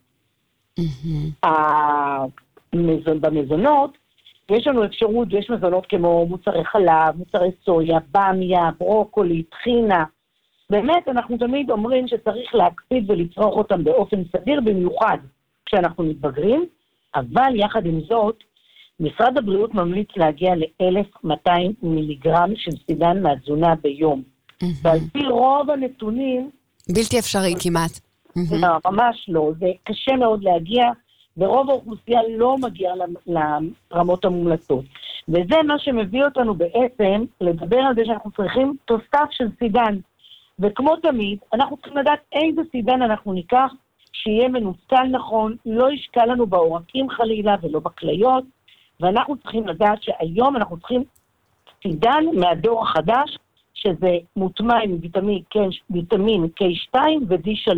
במזונות, יש לנו אפשרות, יש מזונות כמו מוצרי חלב, מוצרי סויה, במיה, ברוקולי, טחינה. באמת, אנחנו תמיד אומרים שצריך להקפיד ולצרוך אותם באופן סדיר, במיוחד כשאנחנו מתבגרים, אבל יחד עם זאת, משרד הבריאות ממליץ להגיע ל-1,200 מיליגרם של סידן מהתזונה ביום. ועל פי רוב הנתונים... בלתי אפשרי כמעט. לא, ממש לא. זה קשה מאוד להגיע, ורוב האוכלוסייה לא מגיעה לרמות המומלצות. וזה מה שמביא אותנו בעצם לדבר על זה שאנחנו צריכים תוסף של סידן. וכמו תמיד, אנחנו צריכים לדעת איזה סידן אנחנו ניקח, שיהיה מנוצל נכון, לא ישקע לנו בעורקים חלילה ולא בכליות, ואנחנו צריכים לדעת שהיום אנחנו צריכים סידן מהדור החדש, שזה מוטמע עם ויטמין K2 ו-D3.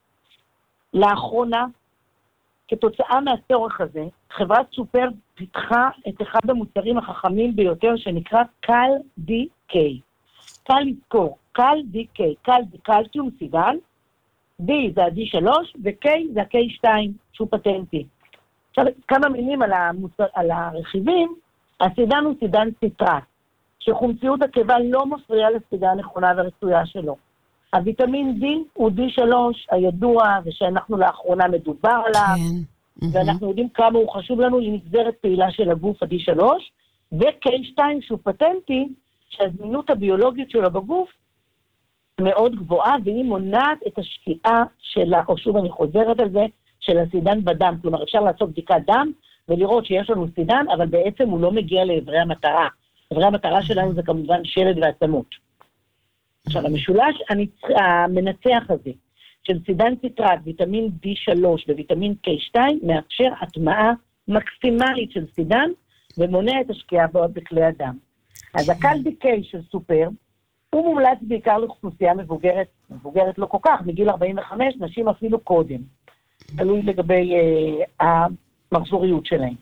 לאחרונה, כתוצאה מהצורך הזה, חברת סופר פיתחה את אחד המוצרים החכמים ביותר שנקרא קל-DK. קל לזכור, קל-DK, קל זה קלציום סידן, D זה ה-D3 ו-K זה ה-K2 שהוא פטנטי. עכשיו, כמה מילים על הרכיבים. הסידן הוא סידן ציטרט, שחומציות הקיבה לא מפריעה לספיגה הנכונה ורצויה שלו. הוויטמין D הוא D3 הידוע, ושאנחנו לאחרונה מדובר עליו, ואנחנו יודעים כמה הוא חשוב לנו לנגזרת פעילה של הגוף ה-D3, ו-K2 שהוא פטנטי, שהזמינות הביולוגית שלו בגוף מאוד גבוהה, והיא מונעת את השקיעה שלה, או שוב אני חוזרת על זה, של הסידן בדם. כלומר, אפשר לעשות בדיקת דם ולראות שיש לנו סידן, אבל בעצם הוא לא מגיע לעברי המטרה. עברי המטרה שלנו זה כמובן שלד ועצמות. עכשיו, המשולש המנצח הזה, של סידן ציטרט, ויטמין D3 וויטמין K2, מאפשר הטמעה מקסימלית של סידן, ומונע את השקיעה בכלי הדם. אז הקל-DK של סופר, הוא מומלץ בעיקר לאוכלוסייה מבוגרת לא כל כך, מגיל 45, נשים אפילו קודם. תלוי לגבי המחזוריות שלהם.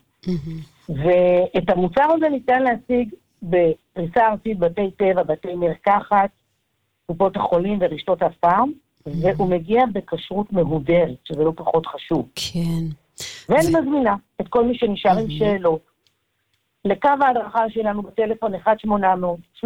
ואת המוצר הזה ניתן להשיג בפריסה ארצית, בתי טבע, בתי מרקחת, קופות החולים ורשתות הפארם, והוא מגיע בכשרות מהודרת, שזה לא פחות חשוב. כן. ואני מזמינה את כל מי שנשאר עם שאלות. לקו ההדרכה שלנו בטלפון 1-800-350-333,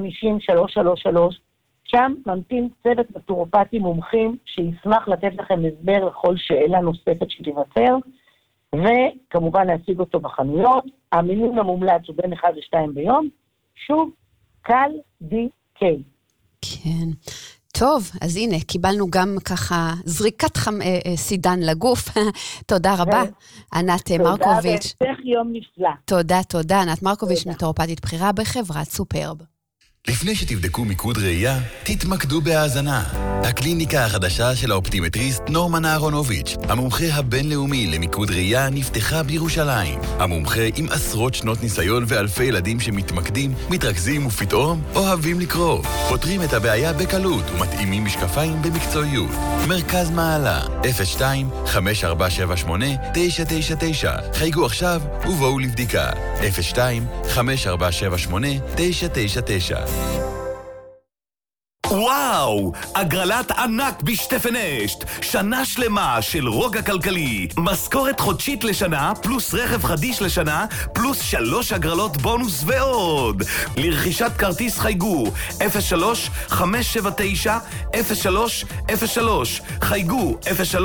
שם ממתין צוות נטורופטים מומחים שישמח לתת לכם הסבר לכל שאלה נוספת שתיווצר, וכמובן להשיג אותו בחנויות. המינון המומלץ הוא בין 1 ל-2 ביום, שוב, קל-DK. כן. טוב, אז הנה, קיבלנו גם ככה זריקת סידן לגוף. תודה רבה, ענת מרקוביץ'. תודה, והמשך יום נפלא. תודה, ענת מרקוביץ', נטורופטית בכירה בחברת סופרב. לפני שתבדקו מיקוד ראייה, תתמקדו בהאזנה. הקליניקה החדשה של האופטימטריסט נורמן אהרונוביץ', המומחה הבינלאומי למיקוד ראייה, נפתחה בירושלים. המומחה עם עשרות שנות ניסיון ואלפי ילדים שמתמקדים, מתרכזים ופתאום אוהבים לקרוא. פותרים את הבעיה בקלות ומתאימים משקפיים במקצועיות. מרכז מעלה, 02-5478-999. חייגו עכשיו ובואו לבדיקה. 02-5478-999. וואו! הגרלת ענק בשטפנשט! שנה שלמה של רוגע כלכלי. משכורת חודשית לשנה, פלוס רכב חדיש לשנה, פלוס 3 הגרלות בונוס ועוד. לרכישת כרטיס חייגו 03-579-0303. חייגו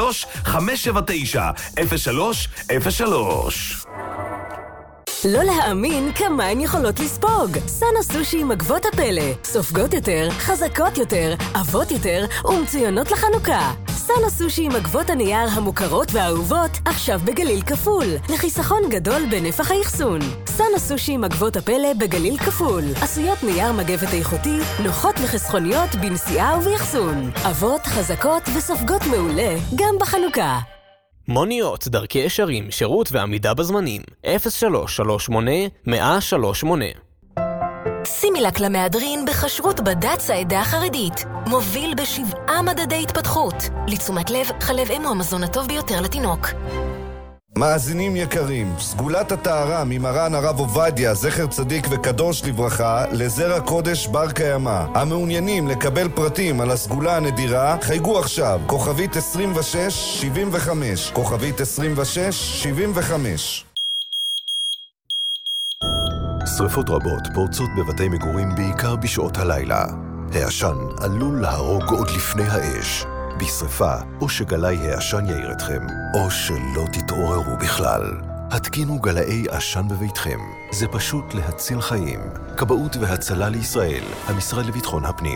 03-579-0303. לא להאמין כמה הן יכולות לספוג. סאנו סושי מגבות הפלא. סופגות יותר, חזקות יותר, עבות יותר ומצוינות לחנוכה. סאנו סושי מגבות הנייר המוכרות והאהובות עכשיו בגליל כפול. לחיסכון גדול בנפח האחסון. סאנו סושי מגבות הפלא בגליל כפול. עשויות נייר מגבת איכותי, נוחות וחסכוניות בנסיעה ובאחסון. עבות, חזקות וסופגות מעולה גם בחנוכה. מוניות, דרכי ישרים, שירות ועמידה בזמנים. 0338-138. סימילק למהדרין בכשרות בד"ץ העדה החרדית. מוביל ב7 מדדי התפתחות. לתשומת לב, חלב אם הוא המזון הטוב ביותר לתינוק. מאזינים יקרים, סגולת הטהרה ממרן הרב עובדיה, זכר צדיק וקדוש לברכה, לזרע קודש בר קיימא. המעוניינים לקבל פרטים על הסגולה הנדירה, חייגו עכשיו, כוכבית 2675, כוכבית 2675. שריפות רבות פורצות בבתי מגורים בעיקר בשעות הלילה. העשן עלול להרוג עוד לפני האש. בשריפה, או שגלי העשן יעיר אתכם, או שלא תתעוררו בכלל. התקינו גלאי עשן בביתכם. זה פשוט להציל חיים. כבאות והצלה לישראל, המשרד לביטחון הפנים.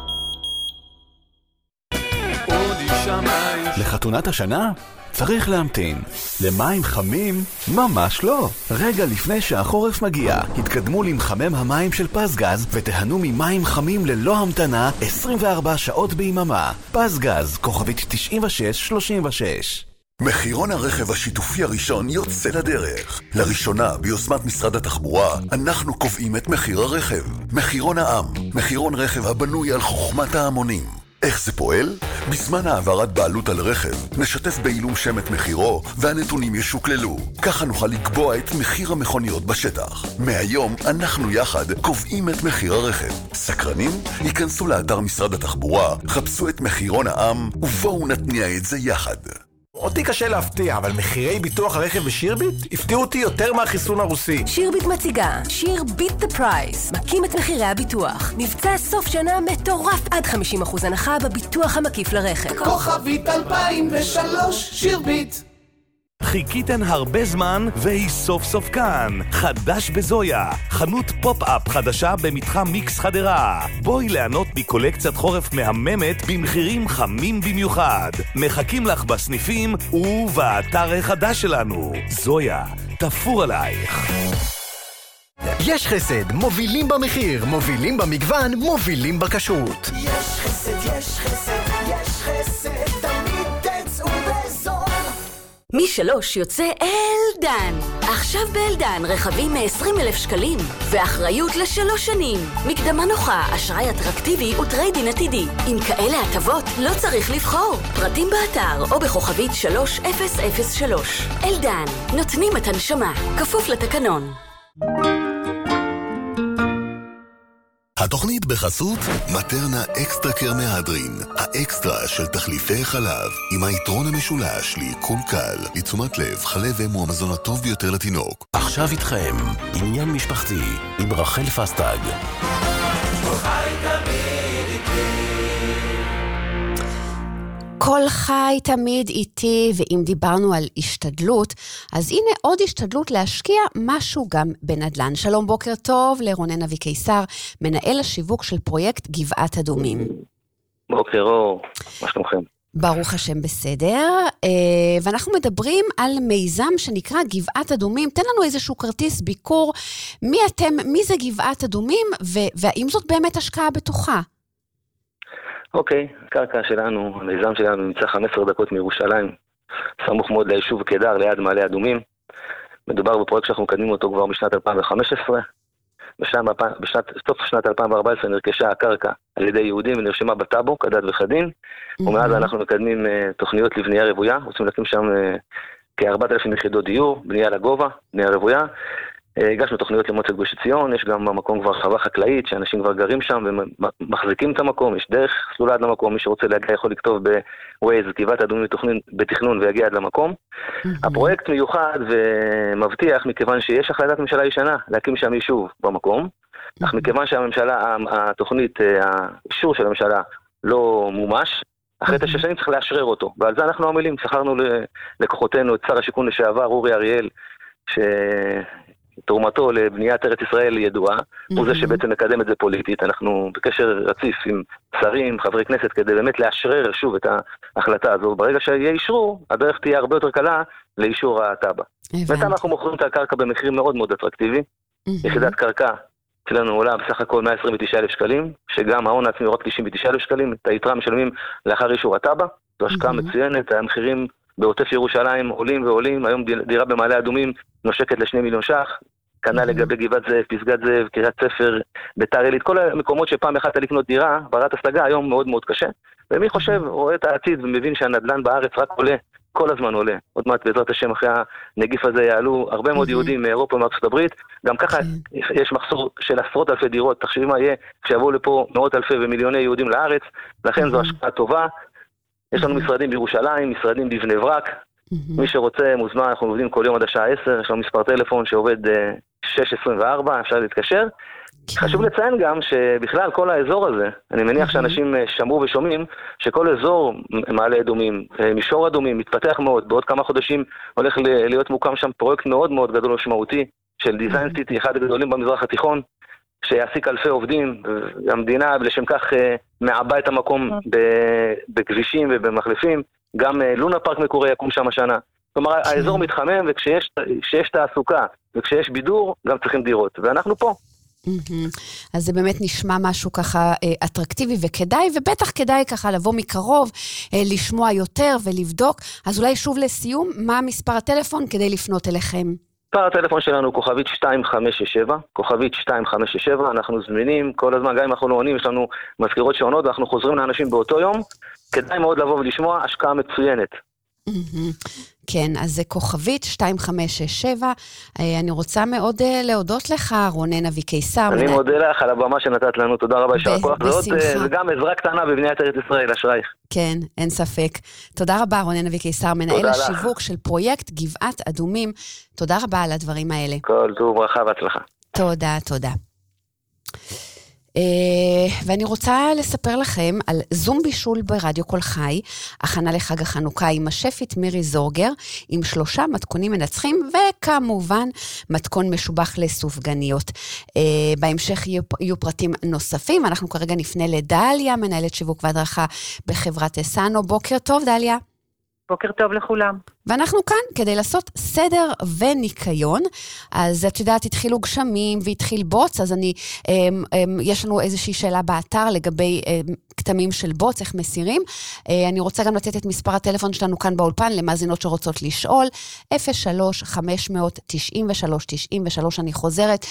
לחתונת השנה? צריך להמתין. למים חמים? ממש לא. רגע לפני שהחורף מגיע, התקדמו למחמם המים של פסגז ותהנו ממים חמים ללא המתנה 24 שעות ביממה. פסגז, כוכבית 9636. מחירון הרכב השיתופי הראשון יוצא לדרך. לראשונה, ביוזמת משרד התחבורה, אנחנו קובעים את מחיר הרכב. מחירון העם, מחירון רכב הבנוי על חוכמת ההמונים. איך זה פועל? בזמן העברת בעלות על רכב, נשתף בעילום שם את מחירו והנתונים ישוקללו. ככה נוכל לקבוע את מחיר המכוניות בשטח. מהיום אנחנו יחד קובעים את מחיר הרכב. סקרנים? ייכנסו לאתר משרד התחבורה, חפשו את מחירון העם ובואו נתניע את זה יחד. אותי קשה להפתיע, אבל מחירי ביטוח הרכב בשירביט הפתיעו אותי יותר מהחיסון הרוסי. שירביט מציגה שיר ביט דה פרייס, מקים את מחירי הביטוח. מבצע סוף שנה מטורף, עד 50% הנחה בביטוח המקיף לרכב. כוכבית 2003 שירביט. חיכיתן הרבה זמן והיא סוף סוף כאן. חדש בזויה, חנות פופ-אפ חדשה במתחם מיקס חדרה. בואי ליהנות מקולקציית חורף מהממת במחירים חמים במיוחד. מחכים לך בסניפים ובאתר החדש שלנו. זויה, תפור עלייך. יש חסד, מובילים במחיר, מובילים במגוון, מובילים בכשרות. יש חסד, יש חסד, יש חסד, תמיד תצאו בזול. מ3 יוצא אלדן. עכשיו באלדן רכבים מ-20,000 שקלים ואחריות ל3 שנים. מקדמה נוחה, אשראי אטרקטיבי וטריידין עתידי. עם כאלה הטבות לא צריך לבחור. פרטים באתר או בכוכבית 3003. אלדן, נותנים את הנשמה, כפוף לתקנון. התוכנית בחסות מטרנה אקסטרה קר מהדרין, האקסטרה של תחליפי חלב, עם היתרון המשולש לעיכול קל, לתשומת לב, חלב אם הוא המזון הטוב ביותר לתינוק. עכשיו איתכם, עניין משפחתי, עם רחל פסטג. כל חי תמיד איתי, ואם דיברנו על השתדלות, אז הנה עוד השתדלות להשקיע משהו גם בנדל"ן. שלום, בוקר טוב לרונן אבי קיסר, מנהל השיווק של פרויקט גבעת אדומים. בוקר אור, מה שלומכם? ברוך השם בסדר, ואנחנו מדברים על מיזם שנקרא גבעת אדומים. תן לנו איזשהו כרטיס ביקור, מי אתם, מי זה גבעת אדומים, והאם זאת באמת השקעה בתוכה? אוקיי, הקרקע שלנו, המיזם שלנו נמצא 15 דקות מירושלים, סמוך מאוד ליישוב קדר, ליד מעלה אדומים. מדובר בפרויקט שאנחנו מקדמים אותו כבר משנת 2015. בסוף שנת 2014 נרכשה הקרקע על ידי יהודים ונרשמה בטאבו, כדת וכדין, ומאז אנחנו מקדמים תוכניות לבנייה רוויה, רוצים להקים שם כ-4,000 יחידות דיור, בנייה לגובה, בנייה רוויה. הגשנו תוכניות למועצת גוש עציון, יש גם במקום כבר חווה חקלאית, שאנשים כבר גרים שם ומחזיקים את המקום, יש דרך סלולה עד למקום, מי שרוצה להגיע יכול לכתוב בווייז, גבעת אדומים בתכנון ויגיע עד למקום. הפרויקט מיוחד ומבטיח מכיוון שיש החלטת ממשלה ישנה להקים שם יישוב במקום, אך מכיוון שהממשלה, התוכנית, האישור של הממשלה לא מומש, אחרי 9 שנים צריך לאשרר אותו, ועל זה אנחנו עמלים. שכרנו לקוחותינו את שר השיכון לשעבר אורי אריאל, תרומתו לבניית ארץ ישראל ידועה, הוא זה שבעצם מקדם את זה פוליטית. אנחנו בקשר רציף עם שרים, חברי כנסת, כדי באמת לאשרר שוב את ההחלטה הזו. ברגע שיהיה אישרו, הדרך תהיה הרבה יותר קלה לאישור הטאבא. בינתיים אנחנו מוכרים את הקרקע במחיר מאוד מאוד אטרקטיבי. יחידת קרקע אצלנו עולה בסך הכל 129,000 שקלים, שגם ההון העצמי הוא רק 99,000 שקלים, את היתרה משלמים לאחר אישור הטאבא. זו השקעה מצוינת, המחירים בעוטף ירושלים עולים ועולים, היום דירה במעלה אדומים נושקת ל2 מיליון ש"ח, כנ"ל לגבי גבעת זאב, פסגת זאב, קריית ספר, ביתר עילית, כל המקומות שפעם יכולת לקנות דירה, ברת השגה היום מאוד מאוד קשה, ומי חושב, רואה את העתיד ומבין שהנדל"ן בארץ רק עולה, כל הזמן עולה, עוד מעט בעזרת השם אחרי הנגיף הזה יעלו הרבה מאוד יהודים מאירופה ומארצות הברית, גם ככה יש מחסור של עשרות אלפי דירות, תחשבי מה יהיה כשיבואו לפה מאות אלפי ומיליוני יהודים לארץ, לכן זו השקעה טובה. יש לנו משרדים בירושלים, משרדים בבני ברק, מי שרוצה מוזמן, אנחנו עובדים כל יום עד השעה 10, יש לנו מספר טלפון שעובד 624, אפשר להתקשר. חשוב לציין גם שבכלל כל האזור הזה, אני מניח שאנשים שמעו ושומעים, שכל אזור מעלה אדומים, מישור אדומים, מתפתח מאוד, בעוד כמה חודשים הולך להיות מוקם שם פרויקט מאוד מאוד גדול ומשמעותי, של דיזיין סיטי, אחד הגדולים במזרח התיכון, שיעסיק אלפי עובדים, המדינה לשם כך מעבה את המקום בכבישים ובמחלפים, גם לונה פארק מקורי יקום שם השנה. כלומר, האזור מתחמם, וכשיש תעסוקה וכשיש בידור, גם צריכים דירות, ואנחנו פה. אז זה באמת נשמע משהו ככה אטרקטיבי וכדאי, ובטח כדאי ככה לבוא מקרוב, לשמוע יותר ולבדוק. אז אולי שוב לסיום, מה מספר הטלפון כדי לפנות אליכם? מספר הטלפון שלנו כוכבית 2567, כוכבית 2567, אנחנו זמינים כל הזמן, גם אם אנחנו לא עונים, יש לנו מזכירות שעונות, ואנחנו חוזרים לאנשים באותו יום, כדאי מאוד לבוא ולשמוע, השקעה מצוינת. כן, אז זה כוכבית 2567, אני רוצה מאוד להודות לך, רונן אבי קיסר. אני מודה לך על הבמה שנתת לנו, תודה רבה, יישר כוח, זה גם עזרה קטנה בבניית ארץ ישראל, אשרייך. כן, אין ספק. תודה רבה, רונן אבי קיסר, מנהל השיווק של פרויקט גבעת אדומים. תודה רבה על הדברים האלה. כל טוב, ברכה והצלחה. תודה, תודה. ואני רוצה לספר לכם על זום בישול ברדיו כל חי, הכנה לחג החנוכה עם השפית מירי זורגר, עם 3 מתכונים מנצחים, וכמובן מתכון משובח לסופגניות. בהמשך יהיו פרטים נוספים, אנחנו כרגע נפנה לדליה, מנהלת שיווק והדרכה בחברת סאנו. בוקר טוב דליה. בוקר טוב לכולם. ואנחנו כאן כדי לעשות סדר וניקיון. אז את יודעת, התחילו גשמים והתחיל בוץ, אז יש לנו איזושהי שאלה באתר לגבי כתמים של בוץ, איך מסירים. אני רוצה גם לתת את מספר הטלפון שלנו כאן באולפן, למאזינות שרוצות לשאול, 03-593-93, אני חוזרת,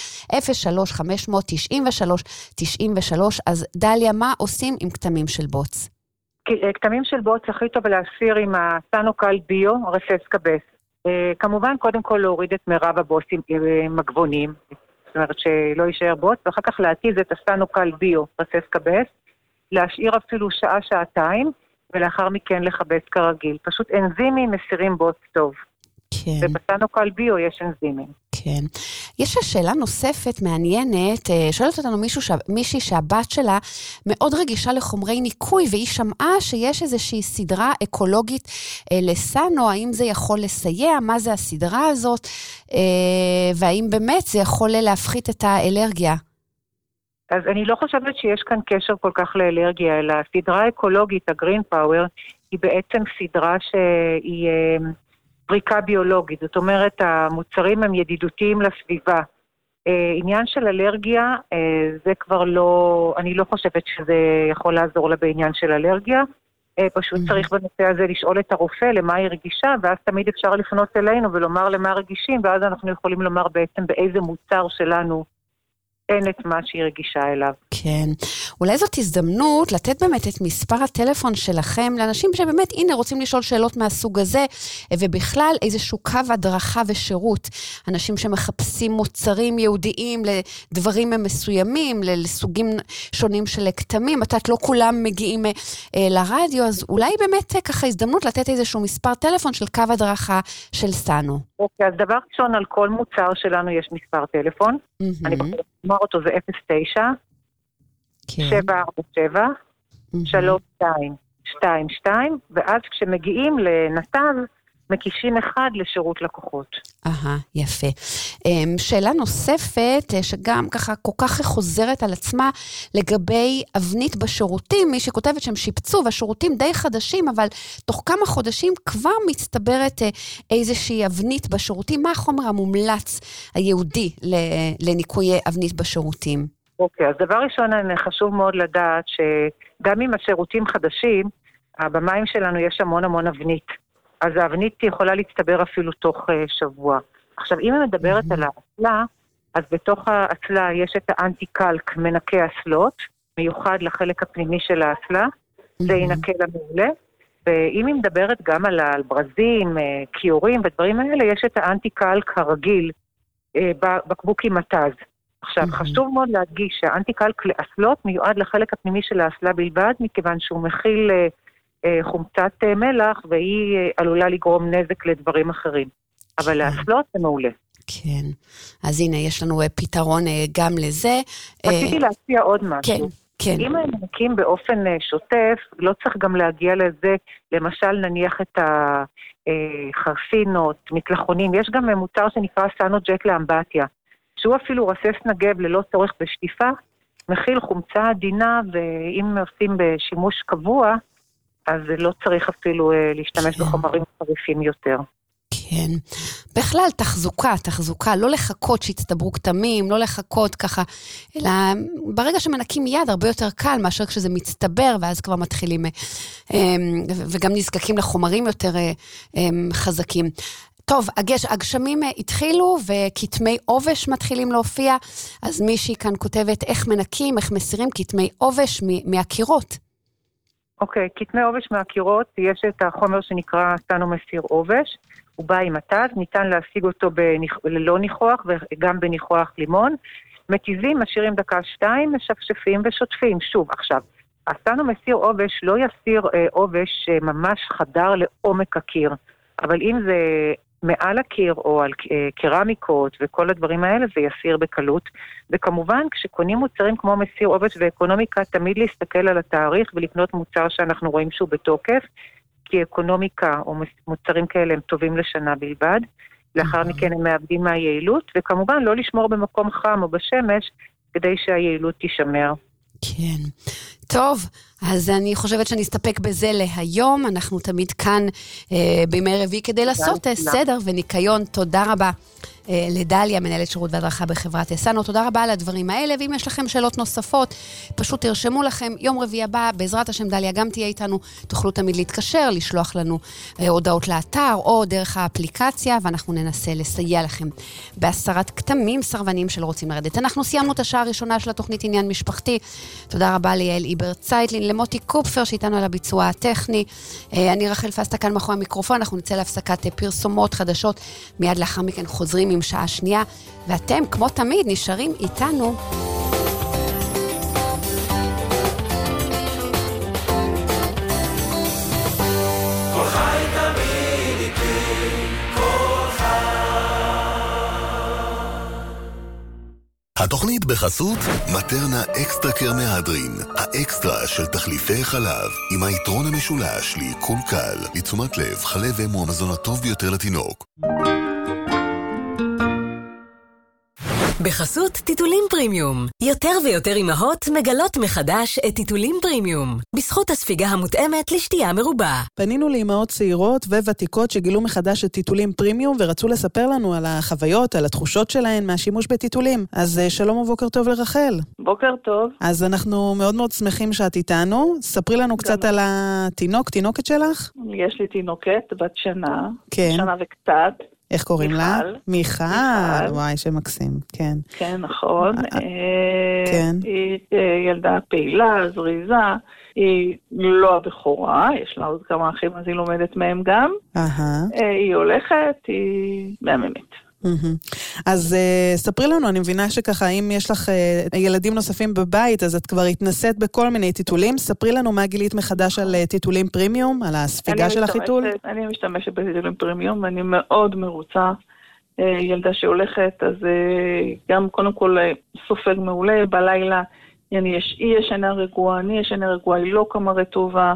03-593-93, אז דליה, מה עושים עם כתמים של בוץ? כתמים של בוץ הכי טוב להסיר עם הסנוקל ביו, רפס קבס. כמובן, קודם כל להוריד את מרב הבוץ עם הגבונים, זאת אומרת שלא יישאר בוץ, ואחר כך להתיז את הסנוקל ביו, רפס קבס, להשאיר אפילו שעה-שעתיים, ולאחר מכן לחבס כרגיל. פשוט אנזימים מסירים בוץ טוב. כן. ובסנוקל ביו יש אנזימים. כן. יש שאלה נוספת מעניינת, שואלת אותנו מישהי שהבת שלה מאוד רגישה לחומרי ניקוי, והיא שמעה שיש איזושהי סדרה אקולוגית לסאנו, האם זה יכול לסייע, מה זה הסדרה הזאת, והאם באמת זה יכול להפחית את האלרגיה? אז אני לא חושבת שיש כאן קשר כל כך לאלרגיה, אלא הסדרה האקולוגית, הגרין פאוור, היא בעצם סדרה שהיא פריקה ביולוגית, זאת אומרת המוצרים הם ידידותיים לסביבה. עניין של אלרגיה, זה כבר לא, אני לא חושבת שזה יכול לעזור לה בעניין של אלרגיה, פשוט צריך בנושא הזה לשאול את הרופא למה היא רגישה, ואז תמיד אפשר לפנות אלינו ולומר למה רגישים, ואז אנחנו יכולים לומר בעצם באיזה מוצר שלנו אין את מה שהיא רגישה אליו. כן. אולי זאת הזדמנות לתת באמת את מספר הטלפון שלכם לאנשים שבאמת, הנה, רוצים לשאול שאלות מהסוג הזה, ובכלל איזשהו קו הדרכה ושירות. אנשים שמחפשים מוצרים יהודיים לדברים מסוימים, לסוגים שונים של כתמים, לא כולם מגיעים לרדיו, אז אולי באמת ככה הזדמנות לתת איזשהו מספר טלפון של קו הדרכה של סאנו. אוקיי, אז דבר ראשון, על כל מוצר שלנו יש מספר טלפון. אני בכל אומר אותו, זה 09-747-3222, ואז כשמגיעים לנתב, מקישים אחד לשירות לקוחות. יפה. שאלה נוספת, שגם ככה כל כך חוזרת על עצמה, לגבי אבנית בשירותים, מי שכותבת שהם שיפצו, והשירותים די חדשים, אבל תוך כמה חודשים כבר מצטברת איזושהי אבנית בשירותים. מה החומר המומלץ היהודי לניקוי אבנית בשירותים? אוקיי, אז דבר ראשון, חשוב מאוד לדעת שגם אם השירותים חדשים, במים שלנו יש המון אבנית. אז האבנית יכולה להצטבר אפילו תוך שבוע. עכשיו, אם אני מדברת על האסלה, אז בתוך האסלה יש את האנטי-קלק מנקה אסלות, מיוחד לחלק הפנימי של האסלה, זה ינקה למעולה, ואם היא מדברת גם על ברזים, קיורים ודברים האלה, יש את האנטי-קלק הרגיל, בקבוק עם מתז. עכשיו, חשוב מאוד להדגיש שהאנטי-קלק לאסלות מיועד לחלק הפנימי של האסלה בלבד, מכיוון שהוא מכיל חומצת מלח, והיא עלולה לגרום נזק לדברים אחרים. אבל לאסלות זה מעולה. כן. אז הנה, יש לנו פתרון גם לזה. רציתי להציע עוד משהו. כן. אם הם מנקים באופן שוטף, לא צריך גם להגיע לזה, למשל נניח את החרסינות, מקלחונים, יש גם מוצר שנקרא סאנו-ג'ט לאמבטיה, שהוא אפילו רסס נגב ללא צורך בשטיפה, מכיל חומצה עדינה, ואם עושים בשימוש קבוע, אז לא צריך אפילו להשתמש בחומרים חריפים יותר. כן. בכלל, תחזוקה, לא לחכות שיצטברו כתמים, לא לחכות ככה, אלא ברגע שמנקים יד, הרבה יותר קל מאשר כשזה מצטבר, ואז כבר מתחילים, וגם נזקקים לחומרים יותר חזקים. טוב, הגשמים התחילו, וכתמי עובש מתחילים להופיע, אז מישהי כאן כותבת איך מנקים, איך מסירים כתמי עובש מהקירות. אוקיי, כתמי עובש מהקירות, יש את החומר שנקרא סאנו מסיר עובש, הוא בא עם מתז, ניתן להשיג אותו ללא ניחוח וגם בניחוח לימון, מתיזים, משאירים דקה-שתיים, משפשפים ושוטפים. שוב, עכשיו, הסאנו מסיר עובש לא יסיר עובש ממש חדר לעומק הקיר, אבל אם זה מעל הקיר או על קרמיקות וכל הדברים האלה, זה יסיר בקלות. וכמובן, כשקונים מוצרים כמו מסיר עובש ואקונומיקה, תמיד להסתכל על התאריך ולקנות מוצר שאנחנו רואים שהוא בתוקף, כי אקונומיקה או מוצרים כאלה הם טובים לשנה בלבד. לאחר מכן הם מאבדים מהיעילות, וכמובן לא לשמור במקום חם או בשמש, כדי שהיעילות תישמר. כן. טוב, אז אני חושבת שנסתפק בזה להיום. אנחנו תמיד כאן בימי רביעי כדי לעשות סדר וניקיון. תודה רבה לדליה, מנהלת שירות והדרכה בחברת סאנו. תודה רבה על הדברים האלה, ואם יש לכם שאלות נוספות, פשוט תרשמו לכם. יום רביעי הבא, בעזרת השם דליה גם תהיה איתנו, תוכלו תמיד להתקשר, לשלוח לנו הודעות לאתר או דרך האפליקציה, ואנחנו ננסה לסייע לכם בהסרת כתמים סרבנים של רוצים לרדת. אנחנו סיימנו את השעה הראשונה של התוכנית עניין משפחתי. תודה רבה ליעל איבר צייטלין, למוטי קופפר שאיתנו על הביצוע הטכני. אני רחל פסטה כאן מאחורי המיקרופון. אנחנו נצא להפסקת פרסומות חדשות, מיד לאחר מכן חוזרים עם שעה שנייה, ואתם כמו תמיד נשארים איתנו. כל חי תמיד איתי, כל חי. התוכנית בחסות מטרנה אקסטרה קר מהדרין, האקסטרה של תחליפי חלב, עם היתרון המשולש לעיכול קל, לתשומת לב, חלב אם הוא המזון הטוב ביותר לתינוק. בחסות טיטולים פרימיום. יותר ויותר אמהות מגלות מחדש את טיטולים פרימיום. בזכות הספיגה המותאמת לשתייה מרובה. פנינו לאמהות צעירות וותיקות שגילו מחדש את טיטולים פרימיום ורצו לספר לנו על החוויות, על התחושות שלהן מהשימוש בטיטולים. אז שלום ובוקר טוב לרחל. בוקר טוב. אז אנחנו מאוד מאוד שמחים שאת איתנו. ספרי לנו קצת על תינוקת שלך. יש לי תינוקת בת שנה. כן. שנה וקצת. איך קוראים לה? מיכל. וואי, שמקסים, כן. כן, נכון. כן. היא ילדה פעילה, זריזה. היא לא הבכורה, יש לה עוד כמה אחים, אז היא לומדת מהם גם. היא הולכת, היא מהממת. אז ספרי לנו, אני מבינה שככה, אם יש לך ילדים נוספים בבית, אז את כבר התנסית בכל מיני טיטולים. ספרי לנו מה גילית מחדש על טיטולים פרימיום, על הספיגה של החיתול. אני משתמשת בטיטולים פרימיום, ואני מאוד מרוצה. ילדה שהולכת, אז גם קודם כל סופג מעולה, בלילה היא ישנה רגועה, אני ישנה רגועה, היא לא קמה רטובה.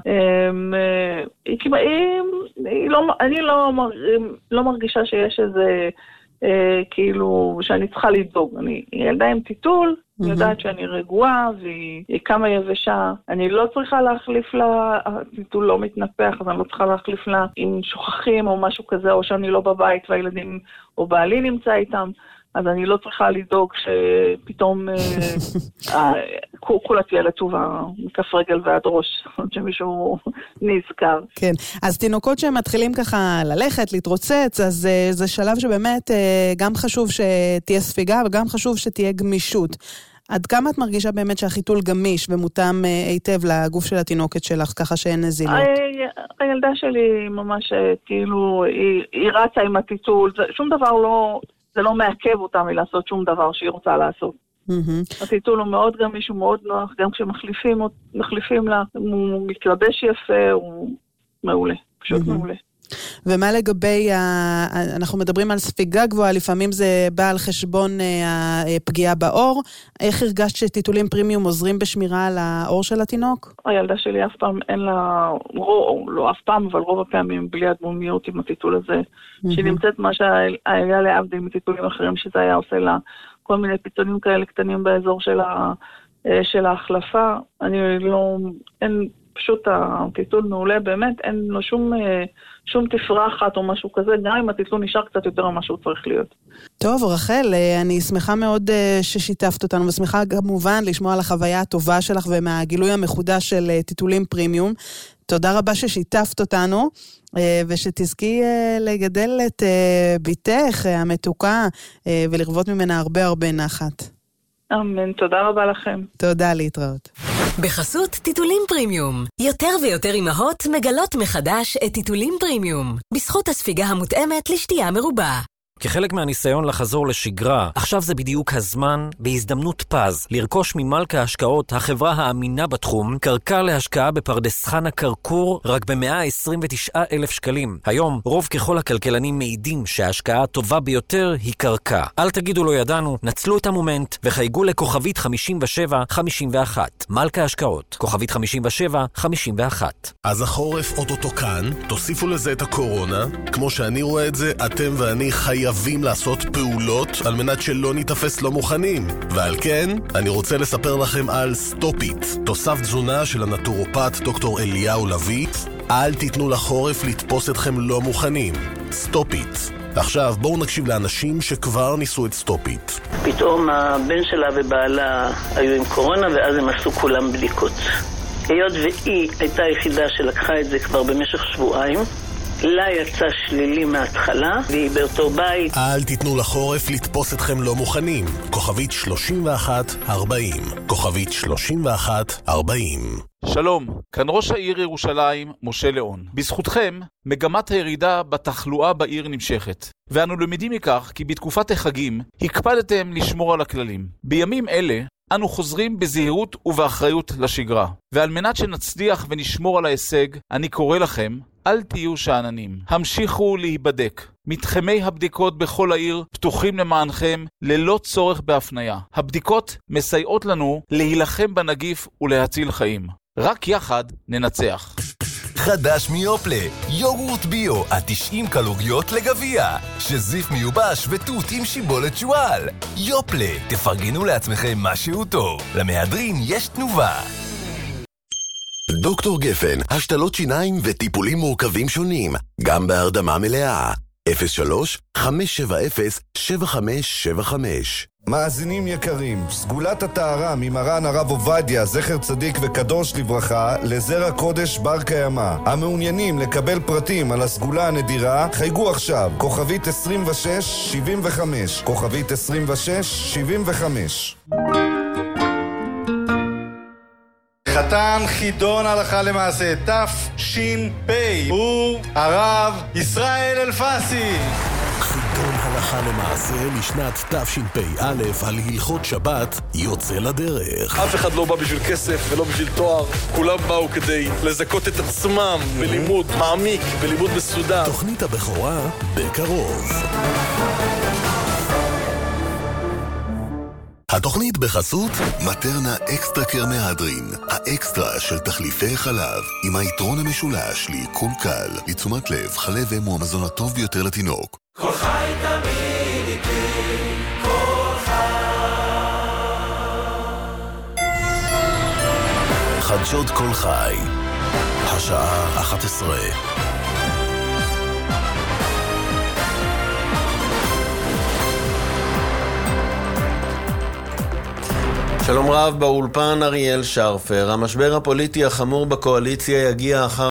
אני לא מרגישה שיש איזה כאילו שאני צריכה לדאוג. אני ילדה עם טיטול, אני יודעת שאני רגועה והיא כמה יבשה. אני לא צריכה להחליף לה, הטיטול לא מתנפח, אז אני לא צריכה להחליף לה עם שוכחים או משהו כזה, או שאני לא בבית והילדים או בעלי נמצא איתם. אז אני לא צריכה לדאוג שפתאום כולה תהיה לטובה מכף רגל ועד ראש, שמישהו נזכר. כן, אז תינוקות שהם מתחילים ככה ללכת, להתרוצץ, אז זה שלב שבאמת גם חשוב שתהיה ספיגה וגם חשוב שתהיה גמישות. עד כמה את מרגישה באמת שהחיתול גמיש ומותאם היטב לגוף של התינוקת שלך, ככה שאין נזילות? הילדה שלי ממש כאילו, היא רצה עם הטיטול, שום דבר לא... זה לא מעכב אותה מלעשות שום דבר שהיא רוצה לעשות. הטיטול הוא מאוד גמיש, הוא מאוד נוח, גם כשמחליפים לה, הוא מתלבש יפה, הוא מעולה, פשוט מעולה. ומה לגבי, אנחנו מדברים על ספיגה גבוהה, לפעמים זה בא על חשבון הפגיעה באור. איך הרגשת שטיטולים פרימיום עוזרים בשמירה על האור של התינוק? הילדה שלי אף פעם אין לה, לא אף פעם, אבל רוב הפעמים בלי הדמומיות עם הטיטול הזה, שהיא נמצאת מה שהיה להבדיל מטיטולים אחרים, שזה היה עושה לה כל מיני פיצונים כאלה קטנים באזור של ההחלפה. אין פשוט הטיטול מעולה, באמת אין לו שום תפרחת או משהו כזה, גם אם הטיטול נשאר קצת יותר ממה שהוא צריך להיות. טוב, רחל, אני שמחה מאוד ששיתפת אותנו, ושמחה כמובן לשמוע על החוויה הטובה שלך ומהגילוי המחודש של טיטולים פרימיום. תודה רבה ששיתפת אותנו, ושתזכי לגדל את ביתך המתוקה, ולרבות ממנה הרבה הרבה נחת. אמן, תודה רבה לכם. תודה, להתראות. בחסות טיטולים פרימיום. יותר ויותר אמהות מגלות מחדש את טיטולים פרימיום. בזכות הספיגה המותאמת לשתייה מרובה. כחלק מהניסיון לחזור לשגרה, עכשיו זה בדיוק הזמן, בהזדמנות פז, לרכוש ממלכה ההשקעות, החברה האמינה בתחום, קרקע להשקעה בפרדס חנה קרקור, רק ב-129,000 שקלים. היום, רוב ככל הכלכלנים מעידים שההשקעה הטובה ביותר היא קרקע. אל תגידו לא ידענו, נצלו את המומנט, וחייגו לכוכבית 5751. מלכה ההשקעות, כוכבית 5751. אז החורף אוטוטו כאן, תוסיפו לזה את הקורונה. כמו שאני רואה את זה, אתם ואני חייבים לעשות פעולות על מנת שלא ניתפס לא מוכנים. ועל כן, אני רוצה לספר לכם על סטופיט, תוסף תזונה של הנטורופט דוקטור אליהו לויט. אל תיתנו לחורף לתפוס אתכם לא מוכנים. סטופיט. עכשיו בואו נקשיב לאנשים שכבר ניסו את סטופיט. פתאום הבן שלה ובעלה היו עם קורונה, ואז הם עשו כולם בדיקות. היות והיא הייתה היחידה שלקחה את זה כבר במשך שבועיים, לה יצא שלילי מההתחלה, והיא באותו בית. אל תיתנו לחורף לתפוס אתכם לא מוכנים. כוכבית 3140. כוכבית 3140. שלום, כאן ראש העיר ירושלים, משה ליאון. בזכותכם, מגמת הירידה בתחלואה בעיר נמשכת. ואנו למדים מכך כי בתקופת החגים הקפדתם לשמור על הכללים. בימים אלה, אנו חוזרים בזהירות ובאחריות לשגרה. ועל מנת שנצליח ונשמור על ההישג, אני קורא לכם, אל תהיו שעננים. המשיכו להיבדק. מתחמי הבדיקות בכל העיר פתוחים למענכם ללא צורך בהפניה. הבדיקות מסייעות לנו להילחם בנגיף ולהציל חיים. רק יחד ננצח. חדש מיופלה, יוגורט ביו, 90 קלוריות לגביע, שזיף מיובש ותות עם שיבולת שואל. יופלה, תפרגנו לעצמכם משהו טוב. למהדרין יש תנובה. דוקטור גפן, השתלות שיניים וטיפולים מורכבים שונים, גם בהרדמה מלאה. 03-570-7575. מאזינים יקרים, סגולת הטהרה ממרן הרב עובדיה, זכר צדיק וקדוש לברכה, לזרע קודש בר קיימא. המעוניינים לקבל פרטים על הסגולה הנדירה, חייגו עכשיו, כוכבית 2675, כוכבית 2675. חתן חידון הלכה למעשה תש"פ הוא הרב ישראל אלפסי. חידון הלכה למעשה לשנת תשפ"א על הלכות שבת יוצא לדרך. אף אחד לא בא בשביל כסף ולא בשביל תואר, כולם באו כדי לזכות את עצמם בלימוד מעמיק, בלימוד מסודר. תוכנית הבכורה בקרוב. התוכנית בחסות מטרנה אקסטרה קר מהדרין, האקסטרה של תחליפי חלב, עם היתרון המשולש לעיכול קל, לתשומת לב, חלב הוא המזון הטוב ביותר לתינוק. כל חי תמיד איתי, כל חי. חדשות כל חי, השעה 11. שלום רב, באולפן אריאל שרפר. המשבר הפוליטי החמור בקואליציה יגיע אחר